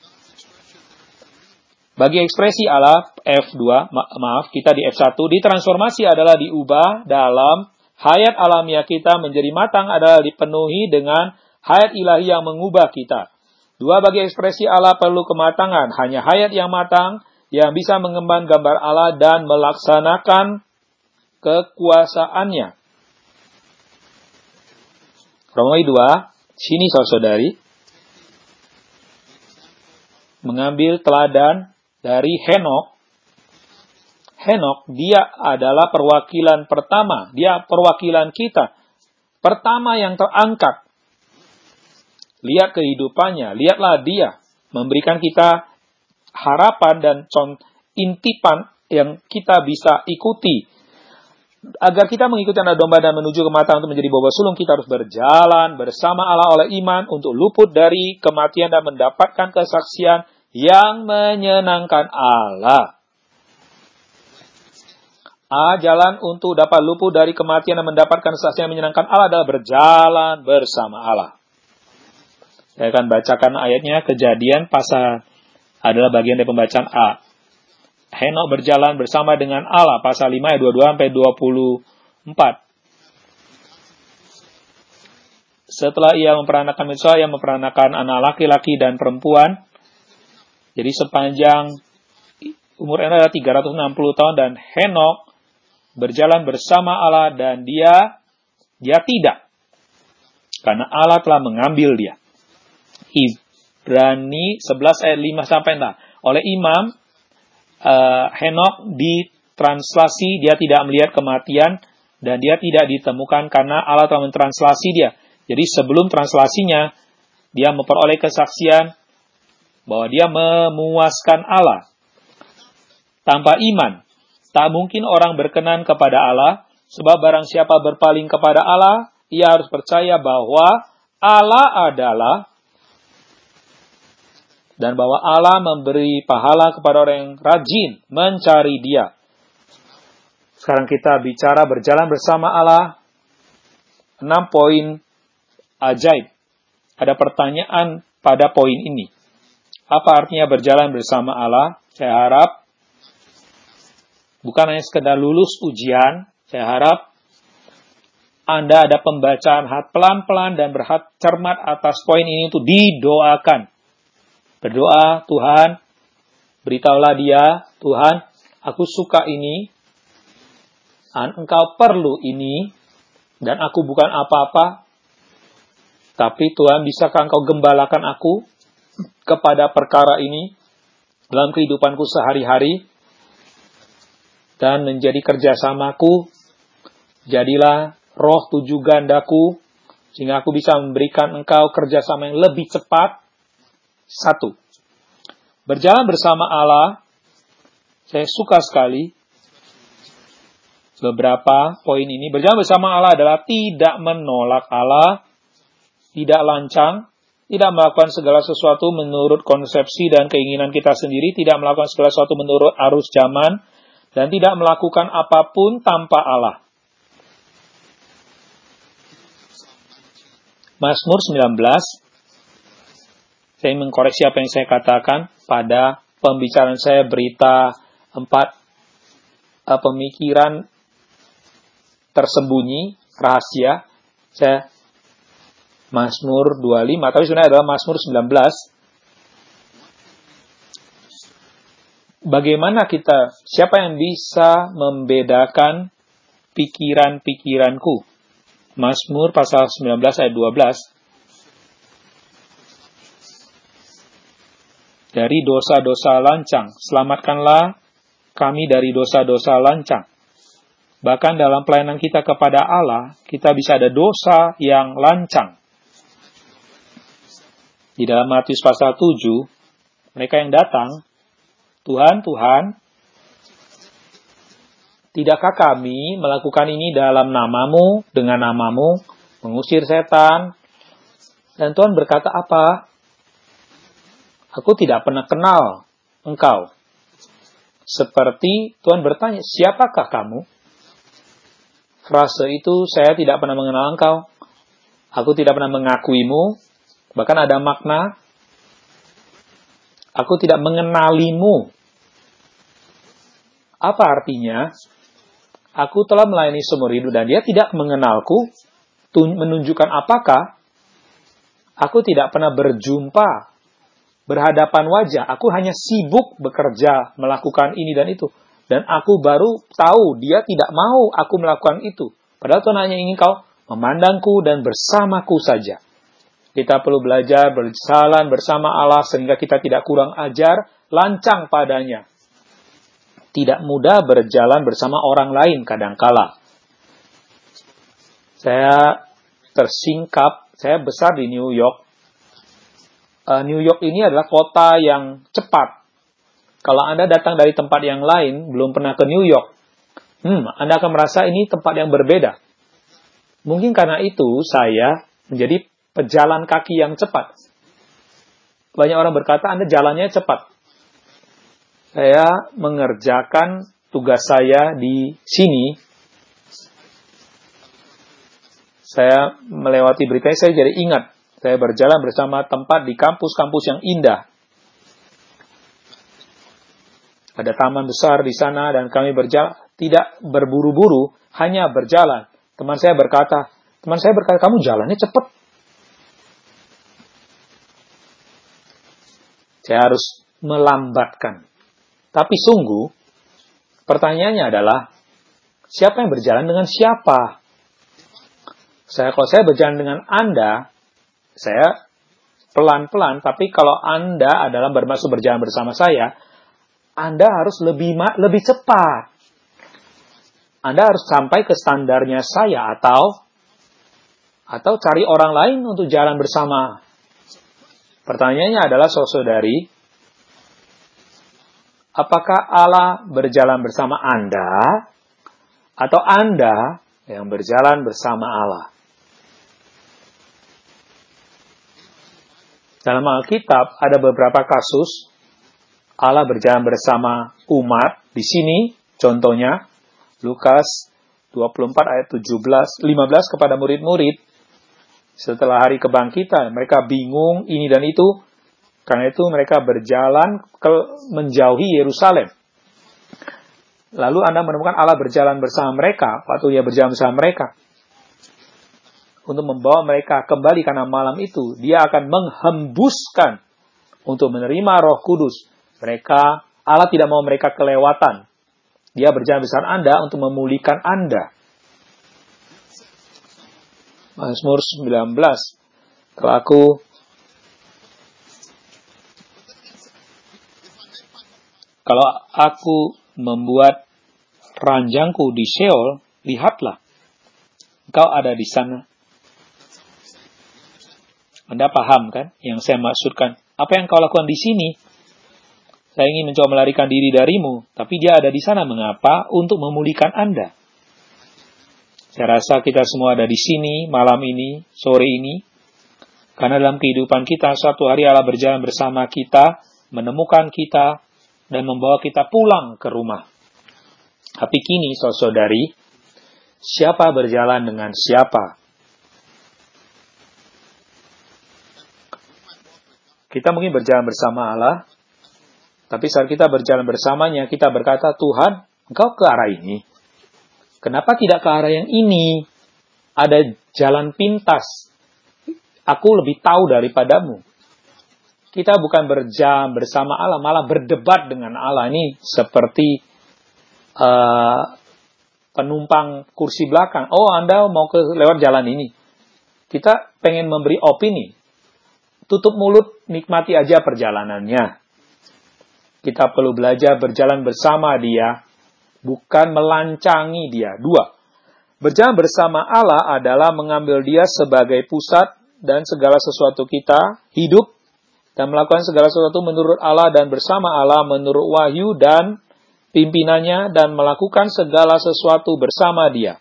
[SPEAKER 1] Bagi ekspresi Allah, F2, kita di F1, ditransformasi adalah diubah dalam hayat alamiah kita menjadi matang adalah dipenuhi dengan hayat ilahi yang mengubah kita. 2, bagi ekspresi Allah perlu kematangan. Hanya hayat yang matang yang bisa mengemban gambar Allah dan melaksanakan kekuasaannya. Romawi 2, sini saudari, mengambil teladan dari Henok. Henok, dia adalah perwakilan pertama. Dia perwakilan kita. Pertama yang terangkat. Lihat kehidupannya. Lihatlah dia. Memberikan kita harapan dan intipan yang kita bisa ikuti. Agar kita mengikuti anak domba dan menuju kematangan untuk menjadi boba sulung, kita harus berjalan bersama Allah oleh iman untuk luput dari kematian dan mendapatkan kesaksian yang menyenangkan Allah. Jalan untuk dapat luput dari kematian dan mendapatkan kesaksian yang menyenangkan Allah adalah berjalan bersama Allah. Saya akan bacakan ayatnya. Kejadian pasal adalah bagian dari pembacaan A. Henok berjalan bersama dengan Allah, pasal 5 ayat 22-24. Setelah ia memperanakan Methuselah, ia memperanakan anak laki-laki dan perempuan. Jadi sepanjang Umur Henok adalah 360 tahun dan Henok berjalan bersama Allah dan dia tidak. Karena Allah telah mengambil dia. Ibrani 11 ayat 5 sampai 6. Oleh Imam Henok ditranslasi dia tidak melihat kematian dan dia tidak ditemukan karena Allah telah mentranslasi dia. Jadi sebelum translasinya dia memperoleh kesaksian bahwa dia memuaskan Allah. Tanpa iman, tak mungkin orang berkenan kepada Allah, sebab barang siapa berpaling kepada Allah, ia harus percaya bahwa Allah adalah dan bahwa Allah memberi pahala kepada orang yang rajin mencari Dia. Sekarang kita bicara berjalan bersama Allah. 6 poin ajaib. Ada pertanyaan pada poin ini. Apa artinya berjalan bersama Allah? Saya harap bukan hanya sekedar lulus ujian, saya harap Anda ada pembacaan pelan-pelan dan cermat atas poin ini untuk didoakan. Berdoa, Tuhan, beritahulah dia, Tuhan, aku suka ini, Engkau perlu ini, dan aku bukan apa-apa, tapi Tuhan, bisakah Engkau gembalakan aku kepada perkara ini dalam kehidupanku sehari-hari, dan menjadi kerjasamaku, jadilah roh 7 gandaku, sehingga aku bisa memberikan Engkau kerjasama yang lebih cepat. 1. Berjalan bersama Allah, saya suka sekali beberapa poin ini. Berjalan bersama Allah adalah tidak menolak Allah, tidak lancang, tidak melakukan segala sesuatu menurut konsepsi dan keinginan kita sendiri, tidak melakukan segala sesuatu menurut arus zaman, dan tidak melakukan apapun tanpa Allah. Mazmur 19, saya mengkoreksi apa yang saya katakan pada pembicaraan saya berita 4 pemikiran tersembunyi, rahasia. Saya Mazmur 25, tapi sebenarnya adalah Mazmur 19. Bagaimana siapa yang bisa membedakan pikiran-pikiranku? Mazmur pasal 19 ayat 12. Dari dosa-dosa lancang, selamatkanlah kami dari dosa-dosa lancang. Bahkan dalam pelayanan kita kepada Allah, kita bisa ada dosa yang lancang. Di dalam Matius pasal 7, mereka yang datang, Tuhan, Tuhan, tidakkah kami melakukan ini dalam namamu, dengan namamu, mengusir setan? Dan Tuhan berkata apa? Aku tidak pernah kenal engkau. Seperti Tuhan bertanya, siapakah kamu? Frase itu, saya tidak pernah mengenal engkau. Aku tidak pernah mengakuimu. Bahkan ada makna, aku tidak mengenalimu. Apa artinya? Aku telah melayani seumur hidup dan dia tidak mengenalku. Menunjukkan apakah? Aku tidak pernah berjumpa, berhadapan wajah. Aku hanya sibuk bekerja, melakukan ini dan itu. Dan aku baru tahu dia tidak mau aku melakukan itu. Padahal Tuhan hanya ingin kau memandangku dan bersamaku saja. Kita perlu belajar berjalan bersama Allah sehingga kita tidak kurang ajar, lancang padanya. Tidak mudah berjalan bersama orang lain kadangkala. Saya tersingkap, saya besar di New York. New York ini adalah kota yang cepat. Kalau Anda datang dari tempat yang lain, belum pernah ke New York, Anda akan merasa ini tempat yang berbeda. Mungkin karena itu saya menjadi pejalan kaki yang cepat. Banyak orang berkata, Anda jalannya cepat. Saya mengerjakan tugas saya di sini. Saya melewati beritanya, saya jadi ingat. Saya berjalan bersama tempat di kampus-kampus yang indah. Ada taman besar di sana dan kami berjalan. Tidak berburu-buru, hanya berjalan. Teman saya berkata, kamu jalannya cepat. Saya harus melambatkan. Tapi sungguh, pertanyaannya adalah, siapa yang berjalan dengan siapa? Kalau saya berjalan dengan Anda, saya pelan-pelan, tapi kalau Anda adalah bermaksud berjalan bersama saya, Anda harus lebih cepat. Anda harus sampai ke standarnya saya, atau cari orang lain untuk jalan bersama. Pertanyaannya adalah, saudari, apakah Allah berjalan bersama Anda, atau Anda yang berjalan bersama Allah? Dalam Alkitab ada beberapa kasus Allah berjalan bersama umat. Di sini contohnya Lukas 24 ayat 15 kepada murid-murid. Setelah hari kebangkitan, mereka bingung ini dan itu. Karena itu mereka berjalan menjauhi Yerusalem. Lalu Anda menemukan Allah berjalan bersama mereka waktu Dia berjalan bersama mereka. Untuk membawa mereka kembali, karena malam itu Dia akan menghembuskan untuk menerima Roh Kudus. Allah tidak mau mereka kelewatan. Dia berjalan bersama Anda untuk memulihkan Anda. Mazmur 19. Kalau aku membuat ranjangku di Sheol, lihatlah, Engkau ada di sana. Anda paham kan yang saya maksudkan? Apa yang kau lakukan di sini? Saya ingin mencoba melarikan diri darimu, tapi Dia ada di sana. Mengapa? Untuk memulihkan Anda. Saya rasa kita semua ada di sini malam ini, sore ini, karena dalam kehidupan kita suatu hari Allah berjalan bersama kita, menemukan kita, dan membawa kita pulang ke rumah. Tapi kini, saudari, siapa berjalan dengan siapa? Kita mungkin berjalan bersama Allah, tapi saat kita berjalan bersamanya, kita berkata, Tuhan, Engkau ke arah ini. Kenapa tidak ke arah yang ini? Ada jalan pintas. Aku lebih tahu daripadamu. Kita bukan berjalan bersama Allah, malah berdebat dengan Allah. Ini seperti penumpang kursi belakang. Oh, Anda mau lewat jalan ini. Kita pengen memberi opini. Tutup mulut, nikmati aja perjalanannya. Kita perlu belajar berjalan bersama Dia, bukan melancangi Dia. 2. Berjalan bersama Allah adalah mengambil Dia sebagai pusat dan segala sesuatu kita hidup dan melakukan segala sesuatu menurut Allah dan bersama Allah menurut wahyu dan pimpinannya dan melakukan segala sesuatu bersama Dia.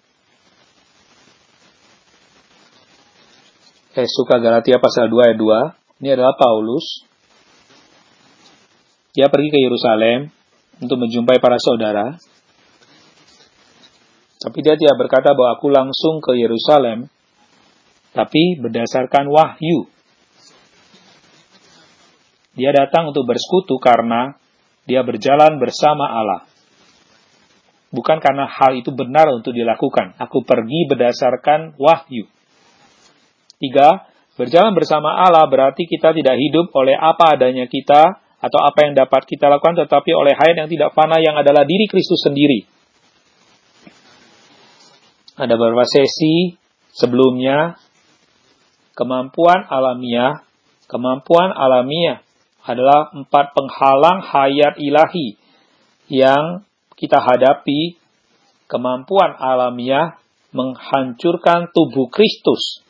[SPEAKER 1] Suka Galatia pasal 2 ayat 2. Ini adalah Paulus. Dia pergi ke Yerusalem untuk menjumpai para saudara. Tapi dia tidak berkata bahwa aku langsung ke Yerusalem, tapi berdasarkan wahyu. Dia datang untuk bersekutu karena dia berjalan bersama Allah. Bukan karena hal itu benar untuk dilakukan. Aku pergi berdasarkan wahyu. 3. Berjalan bersama Allah berarti kita tidak hidup oleh apa adanya kita atau apa yang dapat kita lakukan, tetapi oleh hayat yang tidak fana yang adalah diri Kristus sendiri. Ada beberapa sesi sebelumnya, kemampuan alamiah adalah 4 penghalang hayat ilahi yang kita hadapi. Kemampuan alamiah menghancurkan tubuh Kristus,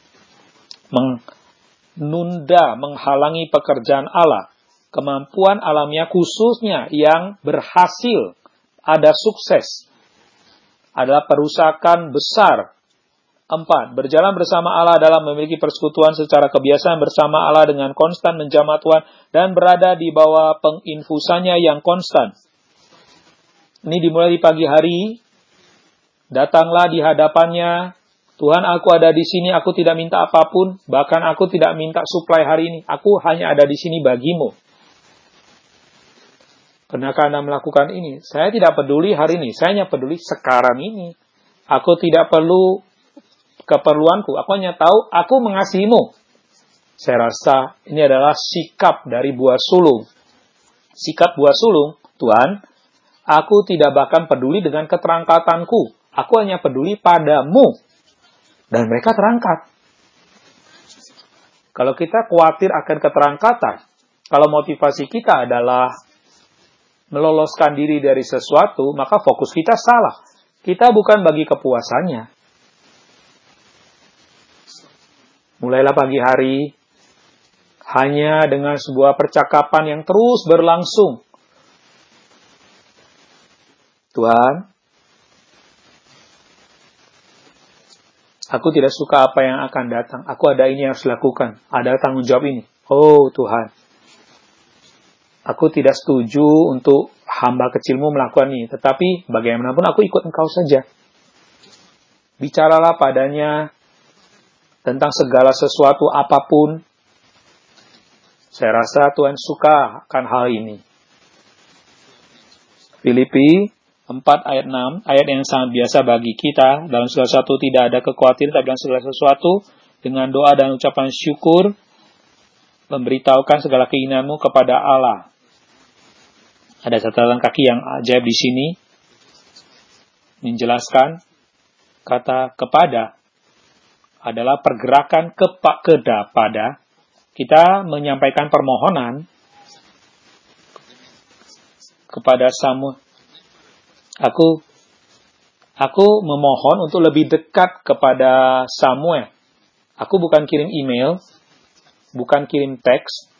[SPEAKER 1] menghalangi pekerjaan Allah. Kemampuan alamiah khususnya yang berhasil, ada sukses, adalah perusakan besar. 4. Berjalan bersama Allah adalah memiliki persekutuan secara kebiasaan bersama Allah dengan konstan menjamah Tuhan dan berada di bawah penginfusannya yang konstan. Ini dimulai di pagi hari. Datanglah di hadapannya. Tuhan, aku ada di sini, aku tidak minta apapun, bahkan aku tidak minta suplai hari ini. Aku hanya ada di sini bagimu. Pernahkah Anda melakukan ini? Saya tidak peduli hari ini, saya hanya peduli sekarang ini. Aku tidak perlu keperluanku, aku hanya tahu aku mengasihimu. Saya rasa ini adalah sikap dari buah sulung. Sikap buah sulung Tuhan, aku tidak bahkan peduli dengan keterangkatanku. Aku hanya peduli padamu. Dan mereka terangkat. Kalau kita khawatir akan keterangkatan, kalau motivasi kita adalah meloloskan diri dari sesuatu, maka fokus kita salah. Kita bukan bagi kepuasannya. Mulailah pagi hari hanya dengan sebuah percakapan yang terus berlangsung. Tuhan, aku tidak suka apa yang akan datang. Aku ada ini yang harus lakukan. Ada tanggung jawab ini. Oh Tuhan, aku tidak setuju untuk hamba kecilmu melakukan ini. Tetapi bagaimanapun aku ikut engkau saja. Bicaralah padanya tentang segala sesuatu apapun. Saya rasa Tuhan suka akan hal ini. Filipi 4 ayat 6, ayat yang sangat biasa bagi kita. Dalam segala sesuatu tidak ada kekhawatiran, tapi dalam segala sesuatu dengan doa dan ucapan syukur memberitahukan segala keinginanmu kepada Allah. Ada catatan kaki yang ajaib di sini menjelaskan kata kepada adalah pergerakan pada. Kita menyampaikan permohonan kepada Samuel. Aku memohon untuk lebih dekat kepada Samuel. Aku bukan kirim email, bukan kirim teks.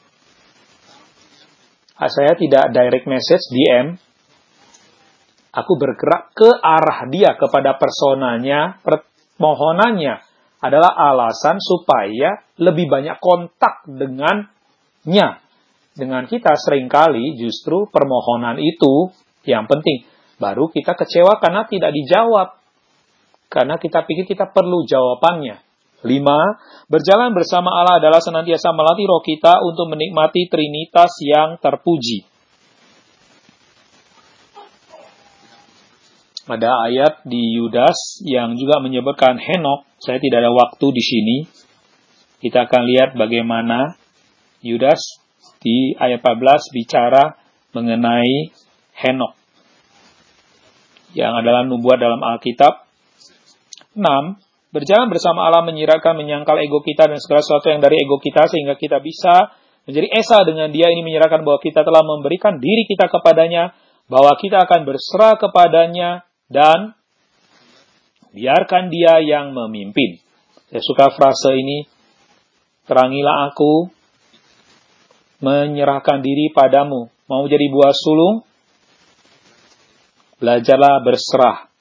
[SPEAKER 1] Saya tidak direct message, DM. Aku bergerak ke arah dia, kepada personanya. Permohonannya adalah alasan supaya lebih banyak kontak dengannya. Dengan kita seringkali justru permohonan itu yang penting. Baru kita kecewa karena tidak dijawab. Karena kita pikir kita perlu jawabannya. 5. Berjalan bersama Allah adalah senantiasa melatih roh kita untuk menikmati Trinitas yang terpuji. Ada ayat di Yudas yang juga menyebutkan Henokh. Saya tidak ada waktu di sini. Kita akan lihat bagaimana Yudas di ayat 14 bicara mengenai Henokh, yang adalah nubuat dalam Alkitab. 6. Berjalan bersama Allah menyiratkan, menyangkal ego kita dan segala sesuatu yang dari ego kita, sehingga kita bisa menjadi esa dengan Dia. Ini menyerahkan bahwa kita telah memberikan diri kita kepadanya, bahwa kita akan berserah kepadanya, dan biarkan Dia yang memimpin. Saya suka frase ini, terangilah aku, menyerahkan diri padamu. Mau jadi buah sulung? Belajarlah berserah.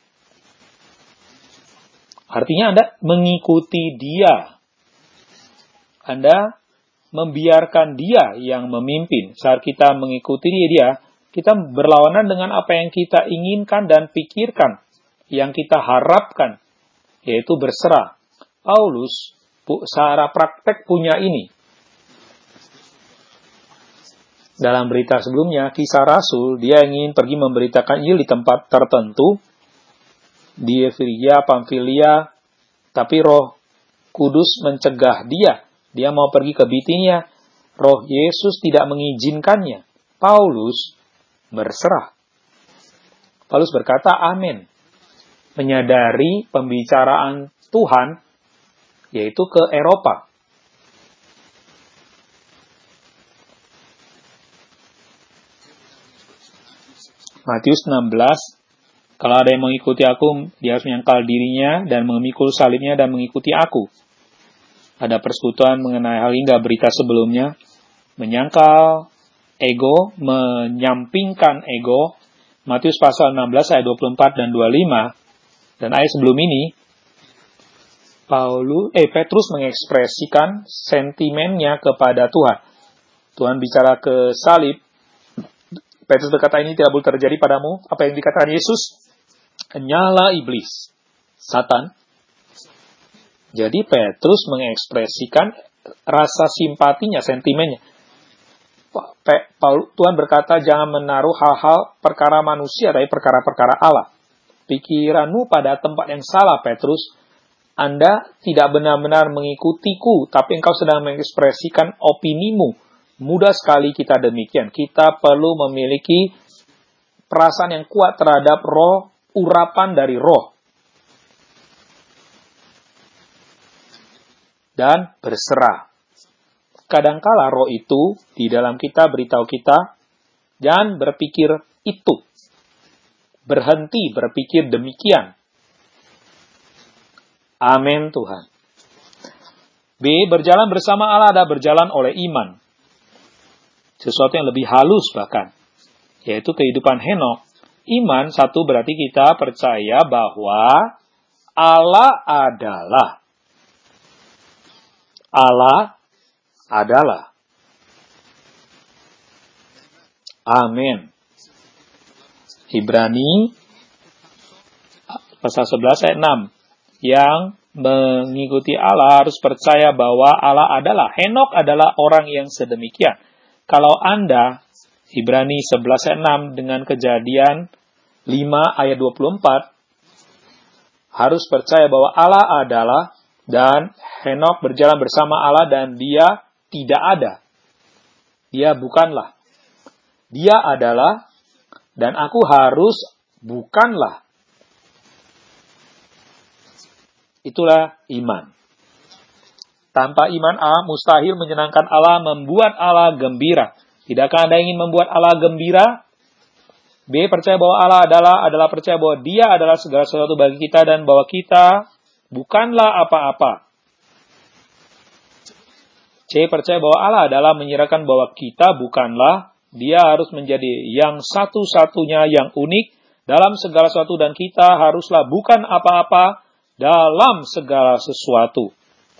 [SPEAKER 1] Artinya Anda mengikuti Dia. Anda membiarkan Dia yang memimpin. Saat kita mengikuti Dia, kita berlawanan dengan apa yang kita inginkan dan pikirkan, yang kita harapkan, yaitu berserah. Paulus secara praktek punya ini. Dalam berita sebelumnya, Kisah Rasul, dia ingin pergi memberitakan Injil di tempat tertentu, di Frigia, Pamfilia, tapi Roh Kudus mencegah dia. Dia mau pergi ke Bitinia, Roh Yesus tidak mengizinkannya. Paulus berserah. Paulus berkata, amin. Menyadari pembicaraan Tuhan, yaitu ke Eropa. Matius 16, kalau ada yang mengikuti aku, dia harus menyangkal dirinya dan memikul salibnya dan mengikuti aku. Ada persekutuan mengenai hal ini, berita sebelumnya. Menyangkal ego, menyampingkan ego. Matius pasal 16 ayat 24 dan 25. Dan ayat sebelum ini, Petrus mengekspresikan sentimennya kepada Tuhan. Tuhan bicara ke salib. Petrus berkata, ini tidak boleh terjadi padamu. Apa yang dikatakan Yesus? Nyala iblis, Satan. Jadi Petrus mengekspresikan rasa simpatinya, sentimennya. Tuhan berkata, jangan menaruh hal-hal perkara manusia, tapi perkara-perkara Allah. Pikiranmu pada tempat yang salah, Petrus. Anda tidak benar-benar mengikutiku, tapi engkau sedang mengekspresikan opinimu. Mudah sekali kita demikian. Kita perlu memiliki perasaan yang kuat terhadap roh, urapan dari roh. Dan berserah. Kadangkala roh itu di dalam kita beritahu kita, jangan berpikir itu. Berhenti berpikir demikian. Amin Tuhan. B. Berjalan bersama Allah adalah berjalan oleh iman. Sesuatu yang lebih halus bahkan. Yaitu kehidupan Henokh. Iman satu berarti kita percaya bahwa Allah adalah. Amin. Ibrani pasal 11 ayat 6. Yang mengikuti Allah harus percaya bahwa Allah adalah. Henokh adalah orang yang sedemikian. Kalau Anda, Ibrani 11 ayat 6 dengan Kejadian 5 ayat 24, harus percaya bahwa Allah adalah, dan Henokh berjalan bersama Allah dan dia tidak ada. Dia bukanlah. Dia adalah, dan aku harus bukanlah. Itulah iman. Tanpa iman A, mustahil menyenangkan Allah, membuat Allah gembira. Tidakkah Anda ingin membuat Allah gembira? B, percaya bahwa Allah adalah percaya bahwa Dia adalah segala sesuatu bagi kita dan bahwa kita bukanlah apa-apa. C, percaya bahwa Allah adalah menyerahkan bahwa kita bukanlah. Dia harus menjadi yang satu-satunya yang unik dalam segala sesuatu dan kita haruslah bukan apa-apa dalam segala sesuatu.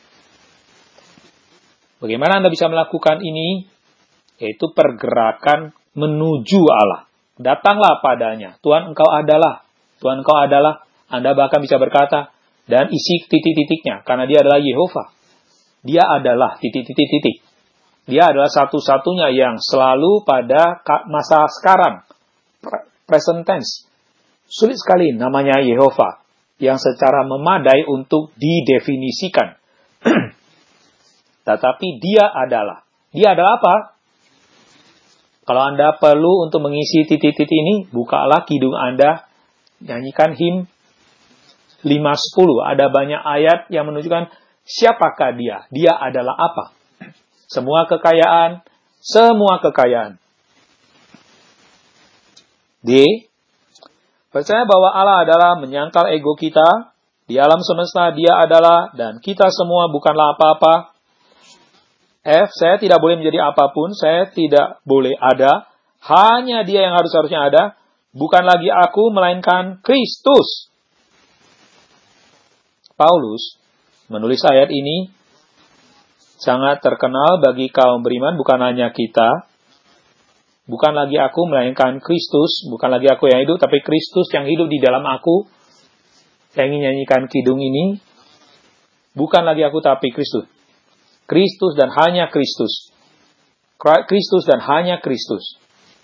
[SPEAKER 1] Bagaimana Anda bisa melakukan ini? Yaitu pergerakan menuju Allah. Datanglah padanya. Tuhan engkau adalah. Tuhan engkau adalah. Anda bahkan bisa berkata, dan isi titik-titiknya. Karena dia adalah Yehova. Dia adalah titik-titik-titik. Dia adalah satu-satunya yang selalu pada masa sekarang. Present tense. Sulit sekali namanya Yehova. Yang secara memadai untuk didefinisikan. Tetapi dia adalah. Dia adalah apa? Kalau Anda perlu untuk mengisi titik-titik ini, bukalah kidung Anda, nyanyikan him 5:10. Ada banyak ayat yang menunjukkan siapakah dia. Dia adalah apa? Semua kekayaan. D. Percaya bahwa Allah adalah menyangkal ego kita. Di alam semesta dia adalah, dan kita semua bukanlah apa-apa. F. Saya tidak boleh menjadi apapun. Saya tidak boleh ada. Hanya dia yang harusnya ada. Bukan lagi aku, melainkan Kristus. Paulus menulis ayat ini sangat terkenal bagi kaum beriman. Bukan hanya kita. Bukan lagi aku, melainkan Kristus. Bukan lagi aku yang hidup, tapi Kristus yang hidup di dalam aku. Saya ingin nyanyikan kidung ini. Bukan lagi aku, tapi Kristus. Kristus dan hanya Kristus. Kristus dan hanya Kristus.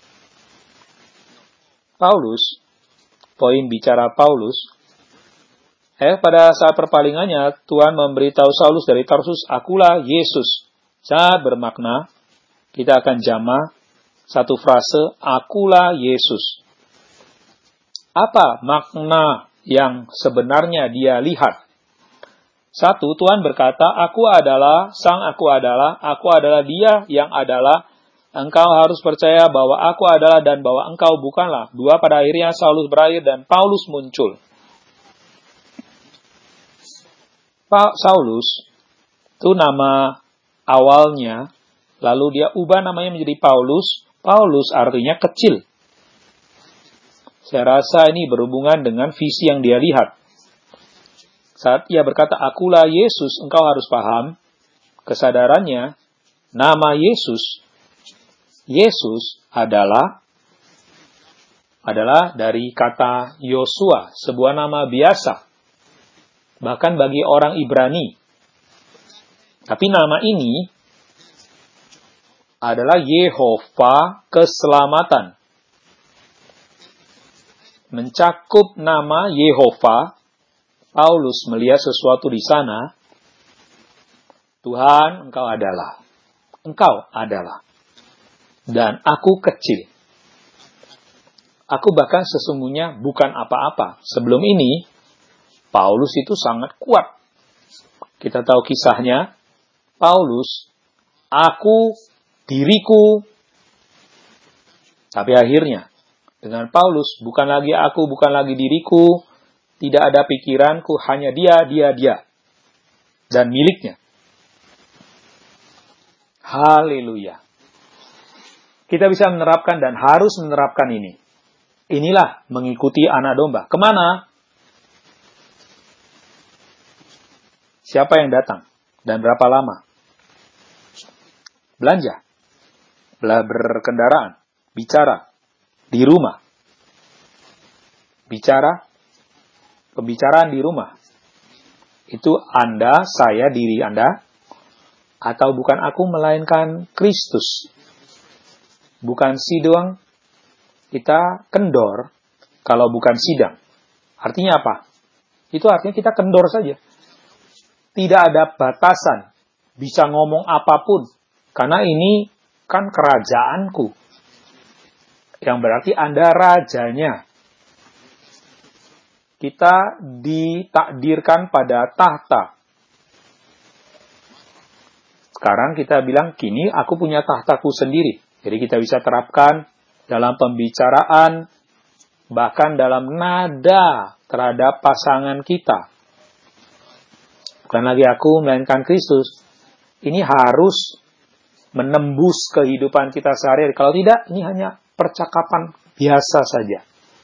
[SPEAKER 1] Paulus, poin bicara Paulus, pada saat perpalingannya, Tuhan memberitahu Saulus dari Tarsus, akulah Yesus. Sangat bermakna, kita akan jama satu frase, akulah Yesus. Apa makna yang sebenarnya dia lihat? Satu, Tuhan berkata, aku adalah dia yang adalah. Engkau harus percaya bahwa aku adalah dan bahwa engkau bukanlah. Dua, pada akhirnya Saulus berakhir dan Paulus muncul. Saulus, itu nama awalnya, lalu dia ubah namanya menjadi Paulus. Paulus artinya kecil. Saya rasa ini berhubungan dengan visi yang dia lihat. Saat ia berkata, akulah Yesus, engkau harus paham, kesadarannya, nama Yesus adalah dari kata Yosua, sebuah nama biasa. Bahkan bagi orang Ibrani. Tapi nama ini adalah Yehova keselamatan. Mencakup nama Yehova, Paulus melihat sesuatu di sana. Tuhan, engkau adalah. Dan aku kecil. Aku bahkan sesungguhnya bukan apa-apa. Sebelum ini, Paulus itu sangat kuat. Kita tahu kisahnya, Paulus, aku, diriku. Tapi akhirnya, dengan Paulus, bukan lagi aku, bukan lagi diriku, tidak ada pikiranku, hanya dia, dan miliknya. Haleluya. Kita bisa menerapkan dan harus menerapkan ini. Inilah mengikuti anak domba. Kemana? Siapa yang datang? Dan berapa lama? Belanja. Berkendaraan. Bicara. Di rumah. Bicara. Pembicaraan di rumah. Itu Anda, saya, diri Anda. Atau bukan aku, melainkan Kristus. Bukan si doang. Kita kendor kalau bukan sidang. Artinya apa? Itu artinya kita kendor saja. Tidak ada batasan. Bisa ngomong apapun. Karena ini kan kerajaanku. Yang berarti Anda rajanya. Kita ditakdirkan pada tahta. Sekarang kita bilang, kini aku punya tahtaku sendiri. Jadi kita bisa terapkan dalam pembicaraan, bahkan dalam nada terhadap pasangan kita. Bukan lagi aku, melainkan Kristus. Ini harus menembus kehidupan kita sehari-hari. Kalau tidak, ini hanya percakapan biasa saja.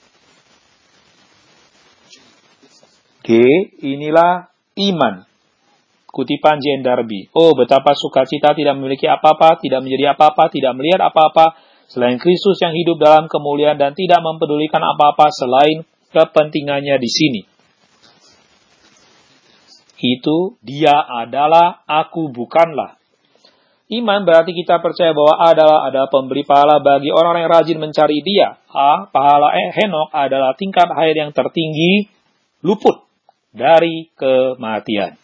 [SPEAKER 1] Oke, inilah iman. Kutipan J.N. Darby. Oh, betapa sukacita tidak memiliki apa-apa, tidak menjadi apa-apa, tidak melihat apa-apa, selain Kristus yang hidup dalam kemuliaan dan tidak mempedulikan apa-apa selain kepentingannya di sini. Itu dia adalah, aku bukanlah. Iman berarti kita percaya bahwa ada pemberi pahala bagi orang yang rajin mencari dia. Pahala Henok adalah tingkat akhir yang tertinggi, luput dari kematian.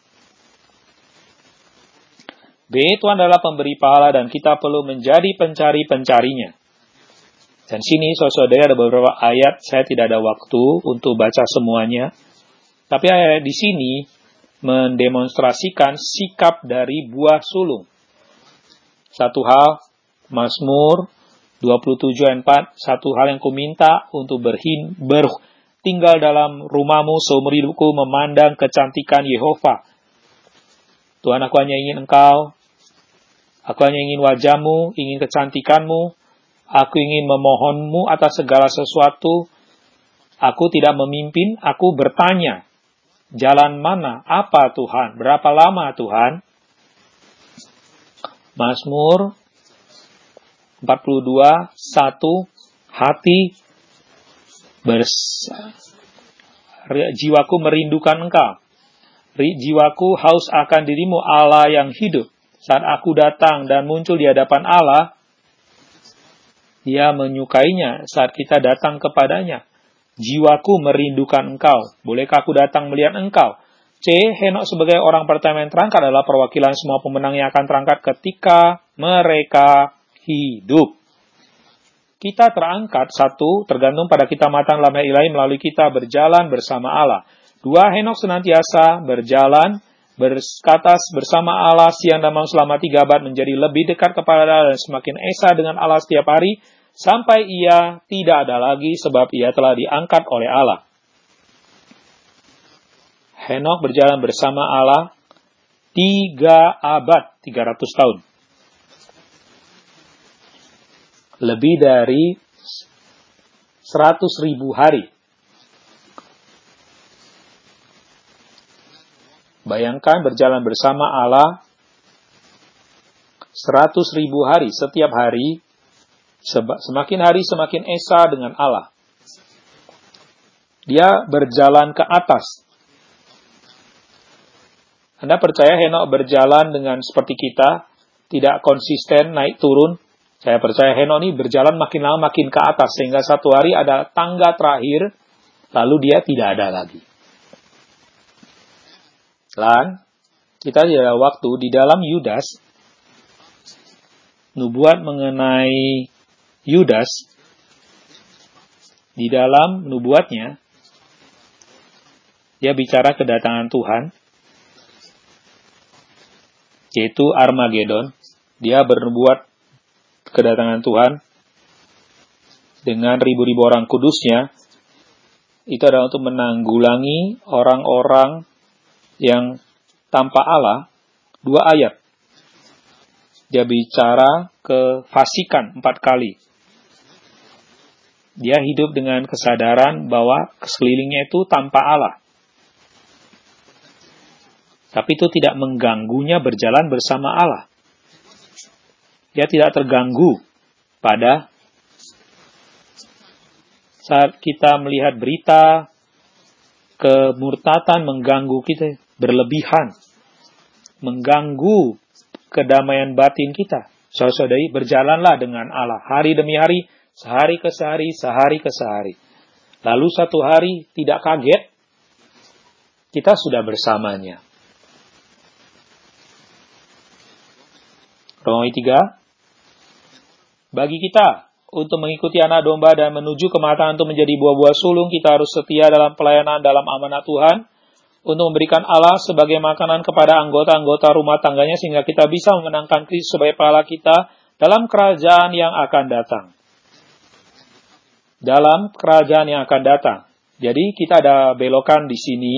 [SPEAKER 1] B. Tuhan adalah pemberi pahala dan kita perlu menjadi pencari-pencarinya. Dan sini, saudara, ada beberapa ayat, saya tidak ada waktu untuk baca semuanya. Tapi ayat di sini mendemonstrasikan sikap dari buah sulung. Satu hal, Mazmur 27 ayat 4, satu hal yang kuminta untuk tinggal dalam rumahmu seumur hidupku, memandang kecantikan Yehova. Tuhan, aku hanya ingin Engkau, aku hanya ingin wajahmu, ingin kecantikanmu, aku ingin memohonmu atas segala sesuatu. Aku tidak memimpin, aku bertanya, jalan mana, apa Tuhan, berapa lama Tuhan? Mazmur 42, 1, hati jiwaku merindukan Engkau. Jiwaku haus akan dirimu, Allah yang hidup. Saat aku datang dan muncul di hadapan Allah, Dia menyukainya saat kita datang kepadanya. Jiwaku merindukan Engkau. Bolehkah aku datang melihat Engkau? C. Henok sebagai orang pertama yang terangkat adalah perwakilan semua pemenang yang akan terangkat ketika mereka hidup. Kita terangkat, satu, tergantung pada kita matang dalam ilahi melalui kita berjalan bersama Allah. Dua, Henok senantiasa berjalan berkatas bersama Allah siang dan malam selama 3 abad, menjadi lebih dekat kepada Allah dan semakin esa dengan Allah setiap hari, sampai ia tidak ada lagi sebab ia telah diangkat oleh Allah. Henok berjalan bersama Allah 3 abad, 300 tahun. Lebih dari 100.000 hari. Bayangkan berjalan bersama Allah 100.000 hari. Setiap hari, semakin hari semakin esa dengan Allah. Dia berjalan ke atas. Anda percaya Henok berjalan dengan seperti kita, tidak konsisten, naik turun? Saya percaya Henok ini berjalan makin lama makin ke atas, sehingga satu hari ada tangga terakhir, lalu dia tidak ada lagi. Dan kita tidak ada waktu di dalam Yudas, nubuat mengenai Yudas, di dalam nubuatnya, dia bicara kedatangan Tuhan, yaitu Armageddon. Dia bernubuat kedatangan Tuhan dengan ribu-ribu orang kudusnya. Itu adalah untuk menanggulangi orang-orang yang tanpa Allah. 2 ayat. Dia bicara kefasikan 4 kali. Dia hidup dengan kesadaran bahwa sekelilingnya itu tanpa Allah. Tapi itu tidak mengganggunya berjalan bersama Allah. Dia tidak terganggu pada saat kita melihat berita kemurtatan mengganggu kita berlebihan, mengganggu kedamaian batin kita. Saudara-saudari, berjalanlah dengan Allah hari demi hari, sehari ke sehari, sehari ke sehari. Lalu satu hari tidak kaget, kita sudah bersamanya. Romawi 3. Bagi kita, untuk mengikuti anak domba dan menuju kematangan untuk menjadi buah-buah sulung, kita harus setia dalam pelayanan dalam amanat Tuhan, untuk memberikan Allah sebagai makanan kepada anggota-anggota rumah tangganya, sehingga kita bisa memenangkan Kristus sebagai pelalak kita dalam kerajaan yang akan datang. Dalam kerajaan yang akan datang. Jadi kita ada belokan di sini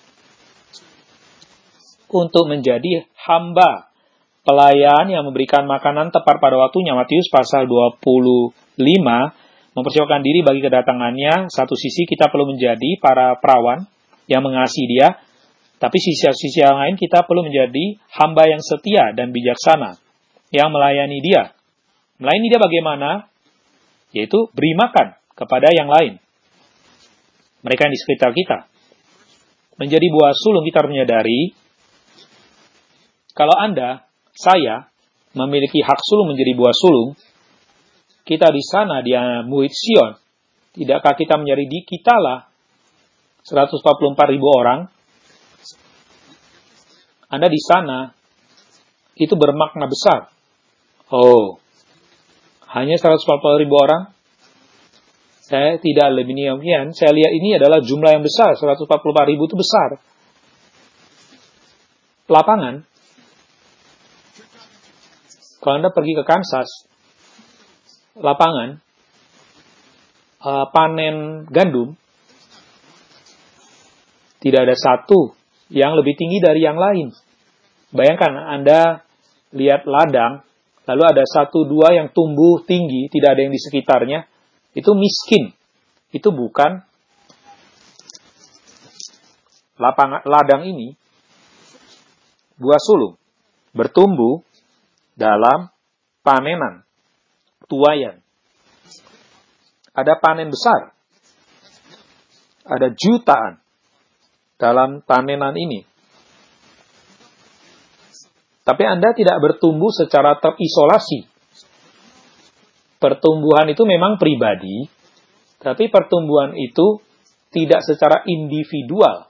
[SPEAKER 1] untuk menjadi hamba pelayan yang memberikan makanan tepat pada waktunya. Matius pasal 25 mempersiapkan diri bagi kedatangannya. Satu sisi kita perlu menjadi para perawan yang mengasihi dia, tapi sisi yang lain kita perlu menjadi hamba yang setia dan bijaksana yang melayani dia. Melayani dia bagaimana? Yaitu beri makan kepada yang lain, mereka yang di sekitar kita. Menjadi buah sulung, kita harus menyadari kalau saya memiliki hak sulung menjadi buah sulung, kita di sana di Murid Sion, tidakkah kita menjadi di kita lah 144.000 orang? Anda di sana, itu bermakna besar. Oh, hanya 144.000 orang? Saya tidak lebih demikian. Saya lihat ini adalah jumlah yang besar. 144.000 itu besar. Lapangan. Kalau Anda pergi ke Kansas, lapangan, panen gandum, tidak ada satu yang lebih tinggi dari yang lain. Bayangkan Anda lihat ladang, lalu ada 1-2 yang tumbuh tinggi, tidak ada yang di sekitarnya, itu miskin. Itu bukan ladang ini, buah sulung, bertumbuh dalam panenan, tuaian. Ada panen besar. Ada jutaan dalam panenan ini. Tapi Anda tidak bertumbuh secara terisolasi. Pertumbuhan itu memang pribadi, tapi pertumbuhan itu tidak secara individual.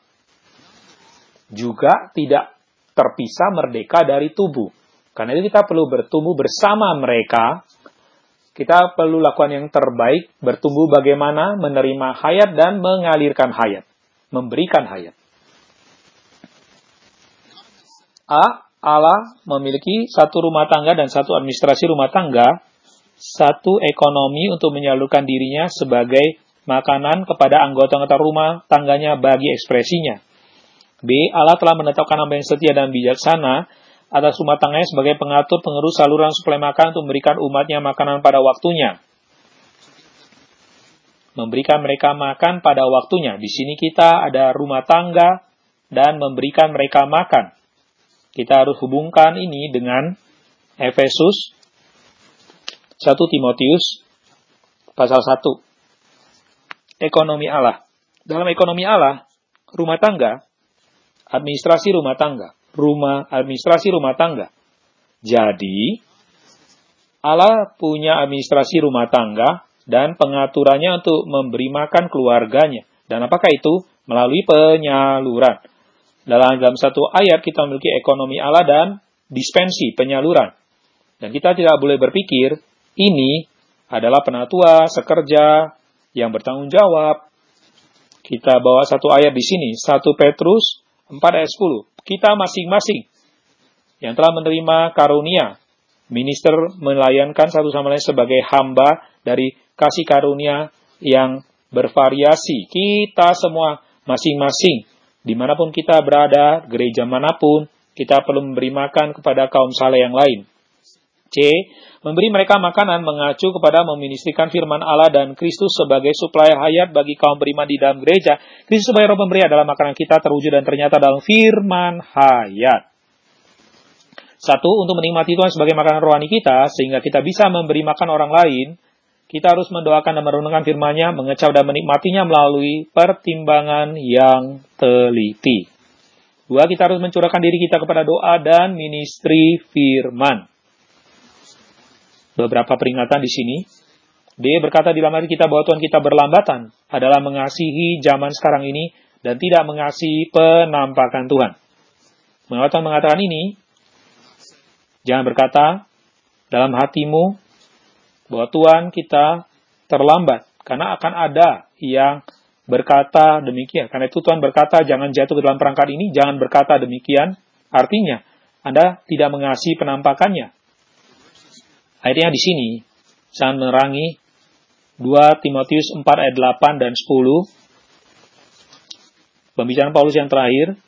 [SPEAKER 1] Juga tidak terpisah merdeka dari tubuh. Karena itu kita perlu bertumbuh bersama mereka. Kita perlu lakukan yang terbaik, bertumbuh bagaimana menerima hayat dan mengalirkan hayat. Memberikan hayat. Allah memiliki satu rumah tangga dan satu administrasi rumah tangga, satu ekonomi untuk menyalurkan dirinya sebagai makanan kepada anggota-anggota rumah tangganya bagi ekspresinya. B. Allah telah menetapkan hamba yang setia dan bijaksana atas rumah tangganya sebagai pengatur pengurus saluran suplai makan untuk memberikan umatnya makanan pada waktunya. Memberikan mereka makan pada waktunya. Di sini kita ada rumah tangga dan memberikan mereka makan. Kita harus hubungkan ini dengan Efesus 1 Timotius pasal 1. Ekonomi Allah. Dalam ekonomi Allah, rumah tangga, administrasi rumah tangga. Administrasi rumah tangga. Jadi, Allah punya administrasi rumah tangga dan pengaturannya untuk memberi makan keluarganya. Dan apakah itu? Melalui penyaluran. Dalam satu ayat kita memiliki ekonomi Allah dan dispensi, penyaluran. Dan kita tidak boleh berpikir, ini adalah penatua, sekerja, yang bertanggung jawab. Kita bawa satu ayat di sini, 1 Petrus 4 ayat 10. Kita masing-masing yang telah menerima karunia, minister melayankan satu sama lain sebagai hamba dari kasih karunia yang bervariasi. Kita semua masing-masing, dimanapun kita berada, gereja manapun, kita perlu memberi makan kepada kaum saleh yang lain. C. Memberi mereka makanan mengacu kepada meministrikan firman Allah dan Kristus sebagai suplai hayat bagi kaum beriman di dalam gereja. Kristus sebagai roh pemberi adalah makanan kita terwujud dan ternyata dalam firman hayat. 1. Untuk menikmati Tuhan sebagai makanan rohani kita, sehingga kita bisa memberi makan orang lain, kita harus mendoakan dan merenungkan firman-Nya, mengecap dan menikmatinya melalui pertimbangan yang teliti. 2. Kita harus mencurahkan diri kita kepada doa dan ministri firman. Beberapa peringatan di sini. D. Berkata di dalam hati kita bahwa Tuhan kita berlambatan adalah mengasihi zaman sekarang ini dan tidak mengasihi penampakan Tuhan. Mengapa Tuhan mengatakan ini? Jangan berkata dalam hatimu bahwa Tuhan kita terlambat, karena akan ada yang berkata demikian. Karena itu Tuhan berkata jangan jatuh ke dalam perangkat ini, jangan berkata demikian. Artinya Anda tidak mengasihi penampakannya. Akhirnya di sini sangat menerangi 2 Timotius 4 ayat 8 dan 10. Pembicaraan Paulus yang terakhir.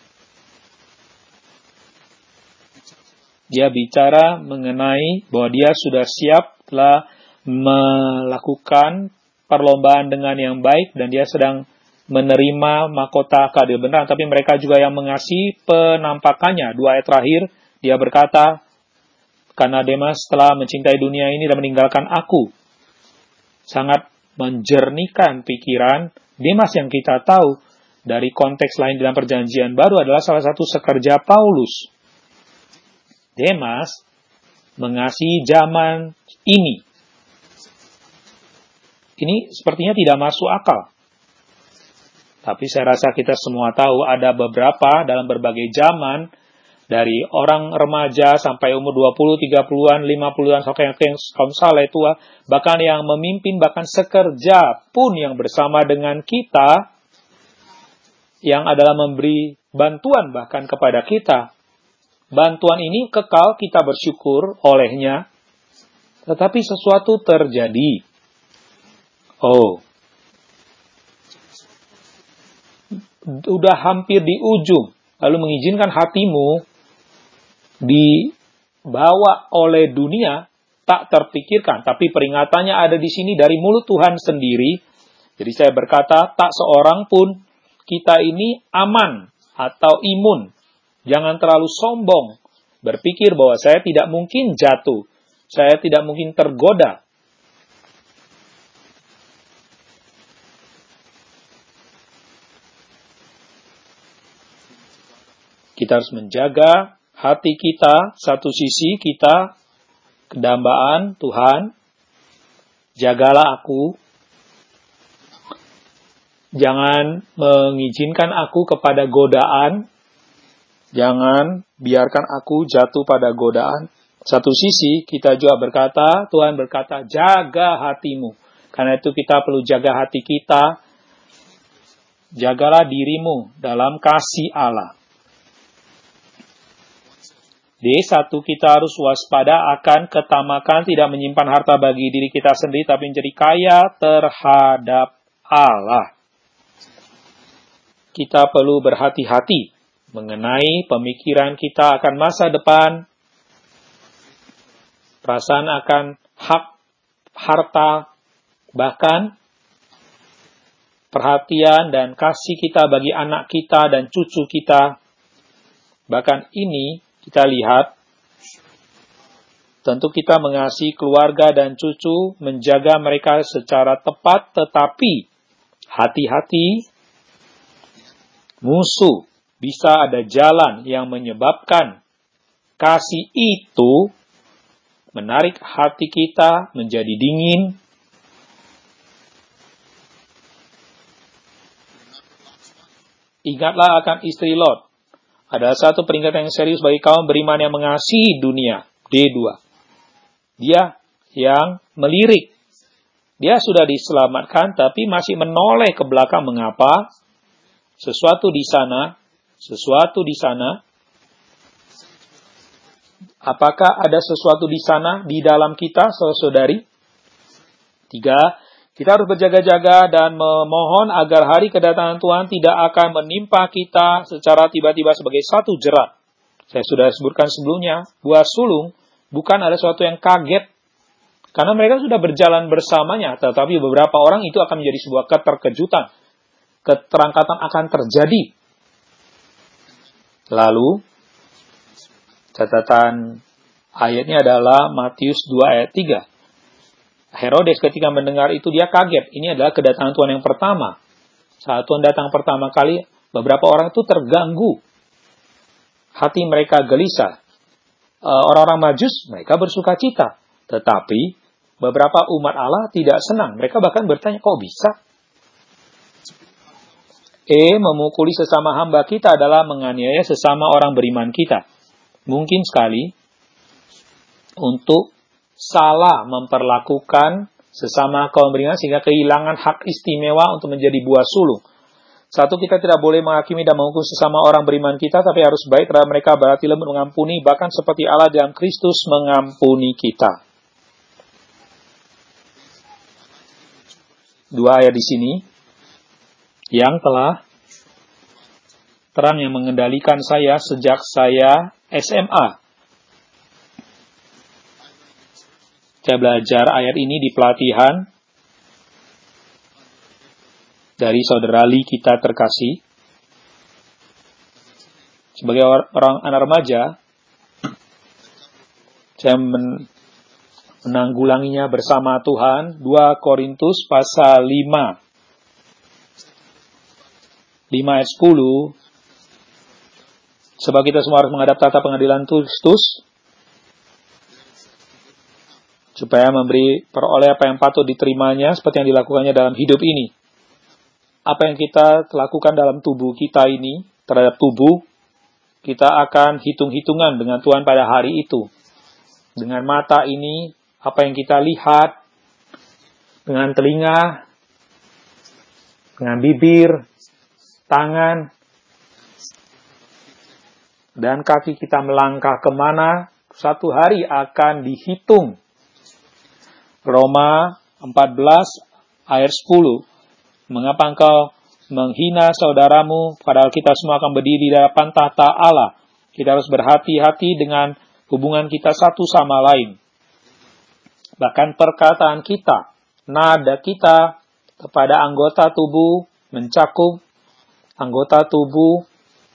[SPEAKER 1] Dia bicara mengenai bahwa dia sudah siap telah melakukan perlombaan dengan yang baik dan dia sedang menerima mahkota keadilan. Tapi mereka juga yang mengasihi penampakannya. 2 ayat terakhir dia berkata, karena Demas telah mencintai dunia ini dan meninggalkan aku. Sangat menjernihkan pikiran. Demas yang kita tahu dari konteks lain dalam perjanjian baru adalah salah satu sekerja Paulus. Demas mengasihi zaman ini. Ini sepertinya tidak masuk akal. Tapi saya rasa kita semua tahu ada beberapa dalam berbagai zaman, dari orang remaja sampai umur 20, 30-an, 50-an, sampai yang kaum saleh tua, bahkan yang memimpin, bahkan sekerja pun yang bersama dengan kita, yang adalah memberi bantuan bahkan kepada kita. Bantuan ini kekal, kita bersyukur olehnya, tetapi sesuatu terjadi. Udah hampir di ujung, lalu mengizinkan hatimu dibawa oleh dunia, tak terpikirkan. Tapi peringatannya ada di sini dari mulut Tuhan sendiri. Jadi saya berkata, tak seorang pun kita ini aman atau imun. Jangan terlalu sombong, berpikir bahwa saya tidak mungkin jatuh, saya tidak mungkin tergoda. Kita harus menjaga hati kita. Satu sisi kita kedambaan Tuhan, jagalah aku, jangan mengizinkan aku kepada godaan, jangan biarkan aku jatuh pada godaan. Satu sisi kita juga berkata, Tuhan berkata, jaga hatimu. Karena itu kita perlu jaga hati kita, jagalah dirimu dalam kasih Allah. D1, kita harus waspada akan ketamakan, tidak menyimpan harta bagi diri kita sendiri, tapi menjadi kaya terhadap Allah. Kita perlu berhati-hati mengenai pemikiran kita akan masa depan, perasaan akan hak harta, bahkan perhatian dan kasih kita bagi anak kita dan cucu kita. Bahkan ini kita lihat, tentu kita mengasihi keluarga dan cucu, menjaga mereka secara tepat, tetapi hati-hati, musuh bisa ada jalan yang menyebabkan kasih itu menarik hati kita menjadi dingin, ingatlah akan istri Lot. Ada satu peringatan yang serius bagi kaum beriman yang mengasihi dunia. D2. Dia yang melirik Dia sudah diselamatkan, tapi masih menoleh ke belakang. Mengapa? Sesuatu di sana. Apakah ada sesuatu di sana, di dalam kita, saudari? 3, kita harus berjaga-jaga dan memohon agar hari kedatangan Tuhan tidak akan menimpa kita secara tiba-tiba sebagai satu jerat. Saya sudah sebutkan sebelumnya, buah sulung bukan ada sesuatu yang kaget. Karena mereka sudah berjalan bersamanya, tetapi beberapa orang itu akan menjadi sebuah keterkejutan. Keterangkatan akan terjadi. Lalu, catatan ayatnya adalah Matius 2 ayat 3. Herodes ketika mendengar itu dia kaget. Ini adalah kedatangan Tuhan yang pertama. Saat Tuhan datang pertama kali, beberapa orang itu terganggu. Hati mereka gelisah. Orang-orang Majus, mereka bersuka cita. Tetapi, beberapa umat Allah tidak senang. Mereka bahkan bertanya, kok bisa? Memukuli sesama hamba kita adalah menganiaya sesama orang beriman kita. Mungkin sekali untuk salah memperlakukan sesama kaum beriman sehingga kehilangan hak istimewa untuk menjadi buah sulung. Satu, kita tidak boleh menghakimi dan menghukum sesama orang beriman kita, tapi harus baik terhadap mereka, berarti lembut mengampuni, bahkan seperti Allah dalam Kristus mengampuni kita. 2 ayat di sini yang telah terang yang mengendalikan saya sejak saya SMA. Saya belajar ayat ini di pelatihan dari saudara Lee kita terkasih. Sebagai orang anak remaja, saya menanggulanginya bersama Tuhan. 2 Korintus pasal 5 ayat 10. Sebab kita semua harus menghadap tata pengadilan Kristus, supaya memberi peroleh apa yang patut diterimanya, seperti yang dilakukannya dalam hidup ini. Apa yang kita lakukan dalam tubuh kita ini, terhadap tubuh, kita akan hitung-hitungan dengan Tuhan pada hari itu. Dengan mata ini, apa yang kita lihat, dengan telinga, dengan bibir, tangan, dan kaki kita melangkah kemana, satu hari akan dihitung. Roma 14 ayat 10. Mengapa engkau menghina saudaramu, padahal kita semua akan berdiri di hadapan tahta Allah. Kita harus berhati-hati dengan hubungan kita satu sama lain. Bahkan perkataan kita, nada kita kepada anggota tubuh mencakup anggota tubuh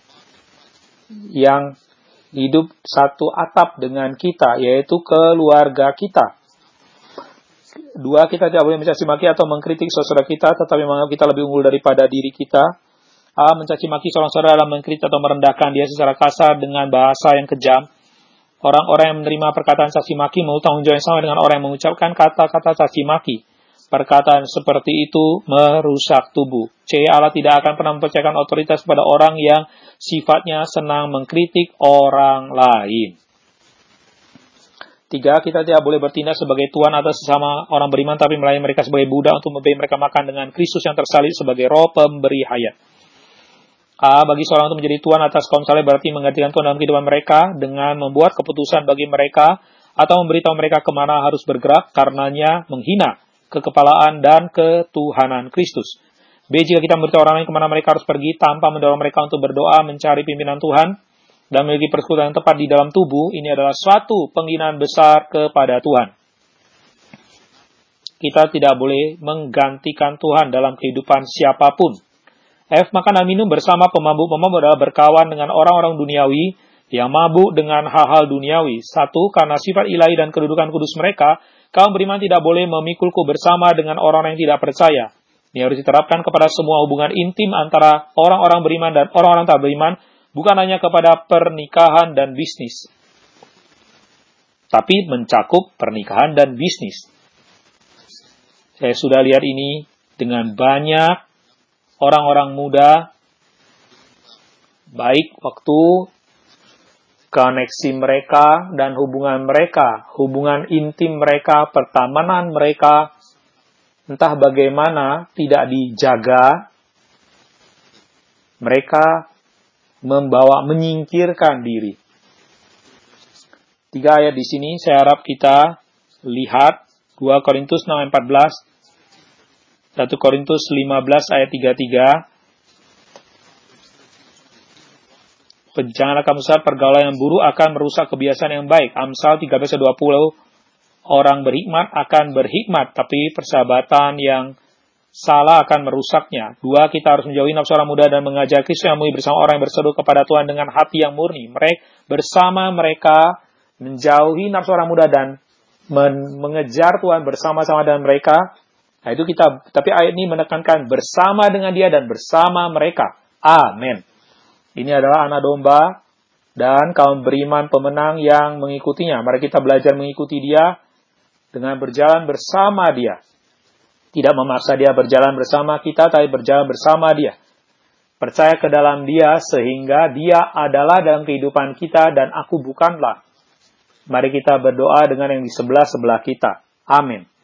[SPEAKER 1] yang hidup satu atap dengan kita, yaitu keluarga kita. 2, kita tidak boleh mencaci maki atau mengkritik saudara kita, tetapi menganggap kita lebih unggul daripada diri kita. Mencaci maki seorang saudara dalam mengkritik atau merendahkan dia secara kasar dengan bahasa yang kejam. Orang-orang yang menerima perkataan caci maki menanggung tanggung jawab yang sama dengan orang yang mengucapkan kata-kata caci maki. Perkataan seperti itu merusak tubuh. Allah tidak akan pernah mempercayakan otoritas kepada orang yang sifatnya senang mengkritik orang lain. 3, kita tidak boleh bertindak sebagai tuan atas sesama orang beriman, tapi melayani mereka sebagai budak untuk memberi mereka makan dengan Kristus yang tersalib sebagai roh pemberi hayat. Bagi seorang untuk menjadi tuan atas kaum saleh berarti menggantikan Tuhan dalam kehidupan mereka dengan membuat keputusan bagi mereka atau memberitahu mereka kemana harus bergerak, karenanya menghina kekepalaan dan ketuhanan Kristus. B, jika kita memberitahu orang lain kemana mereka harus pergi tanpa mendorong mereka untuk berdoa, mencari pimpinan Tuhan, dan memiliki persekutuan yang tepat di dalam tubuh, ini adalah suatu penghinaan besar kepada Tuhan. Kita tidak boleh menggantikan Tuhan dalam kehidupan siapapun. F, makan dan minum bersama pemabuk-pemabuk adalah berkawan dengan orang-orang duniawi yang mabuk dengan hal-hal duniawi. 1, karena sifat ilahi dan kedudukan kudus mereka, kaum beriman tidak boleh memikulku bersama dengan orang yang tidak percaya. Ini harus diterapkan kepada semua hubungan intim antara orang-orang beriman dan orang-orang tak beriman, bukan hanya kepada pernikahan dan bisnis, tapi mencakup pernikahan dan bisnis. Saya sudah lihat ini dengan banyak orang-orang muda, baik waktu koneksi mereka dan hubungan mereka, hubungan intim mereka, pertemanan mereka, entah bagaimana tidak dijaga, mereka menyingkirkan diri. 3 ayat di sini saya harap kita lihat. 2 Korintus 6 ayat 14, 1 Korintus 15 ayat 33. Janganlah kamu sadar pergaulan yang buruk akan merusak kebiasaan yang baik. Amsal 13 ayat 20. Orang berhikmat akan berhikmat, tapi persahabatan yang salah akan merusaknya. 2, kita harus menjauhi nafsu orang muda dan mengajar Kristus yang murni bersama orang yang berseru kepada Tuhan dengan hati yang murni. Bersama mereka menjauhi nafsu orang muda dan mengejar Tuhan bersama-sama dengan mereka. Nah, itu tapi ayat ini menekankan bersama dengan dia dan bersama mereka. Amin. Ini adalah anak domba dan kaum beriman pemenang yang mengikutinya. Mari kita belajar mengikuti dia dengan berjalan bersama dia. Tidak memaksa dia berjalan bersama kita, tapi berjalan bersama dia. Percaya ke dalam dia sehingga dia adalah dalam kehidupan kita dan aku bukanlah. Mari kita berdoa dengan yang di sebelah-sebelah kita. Amin.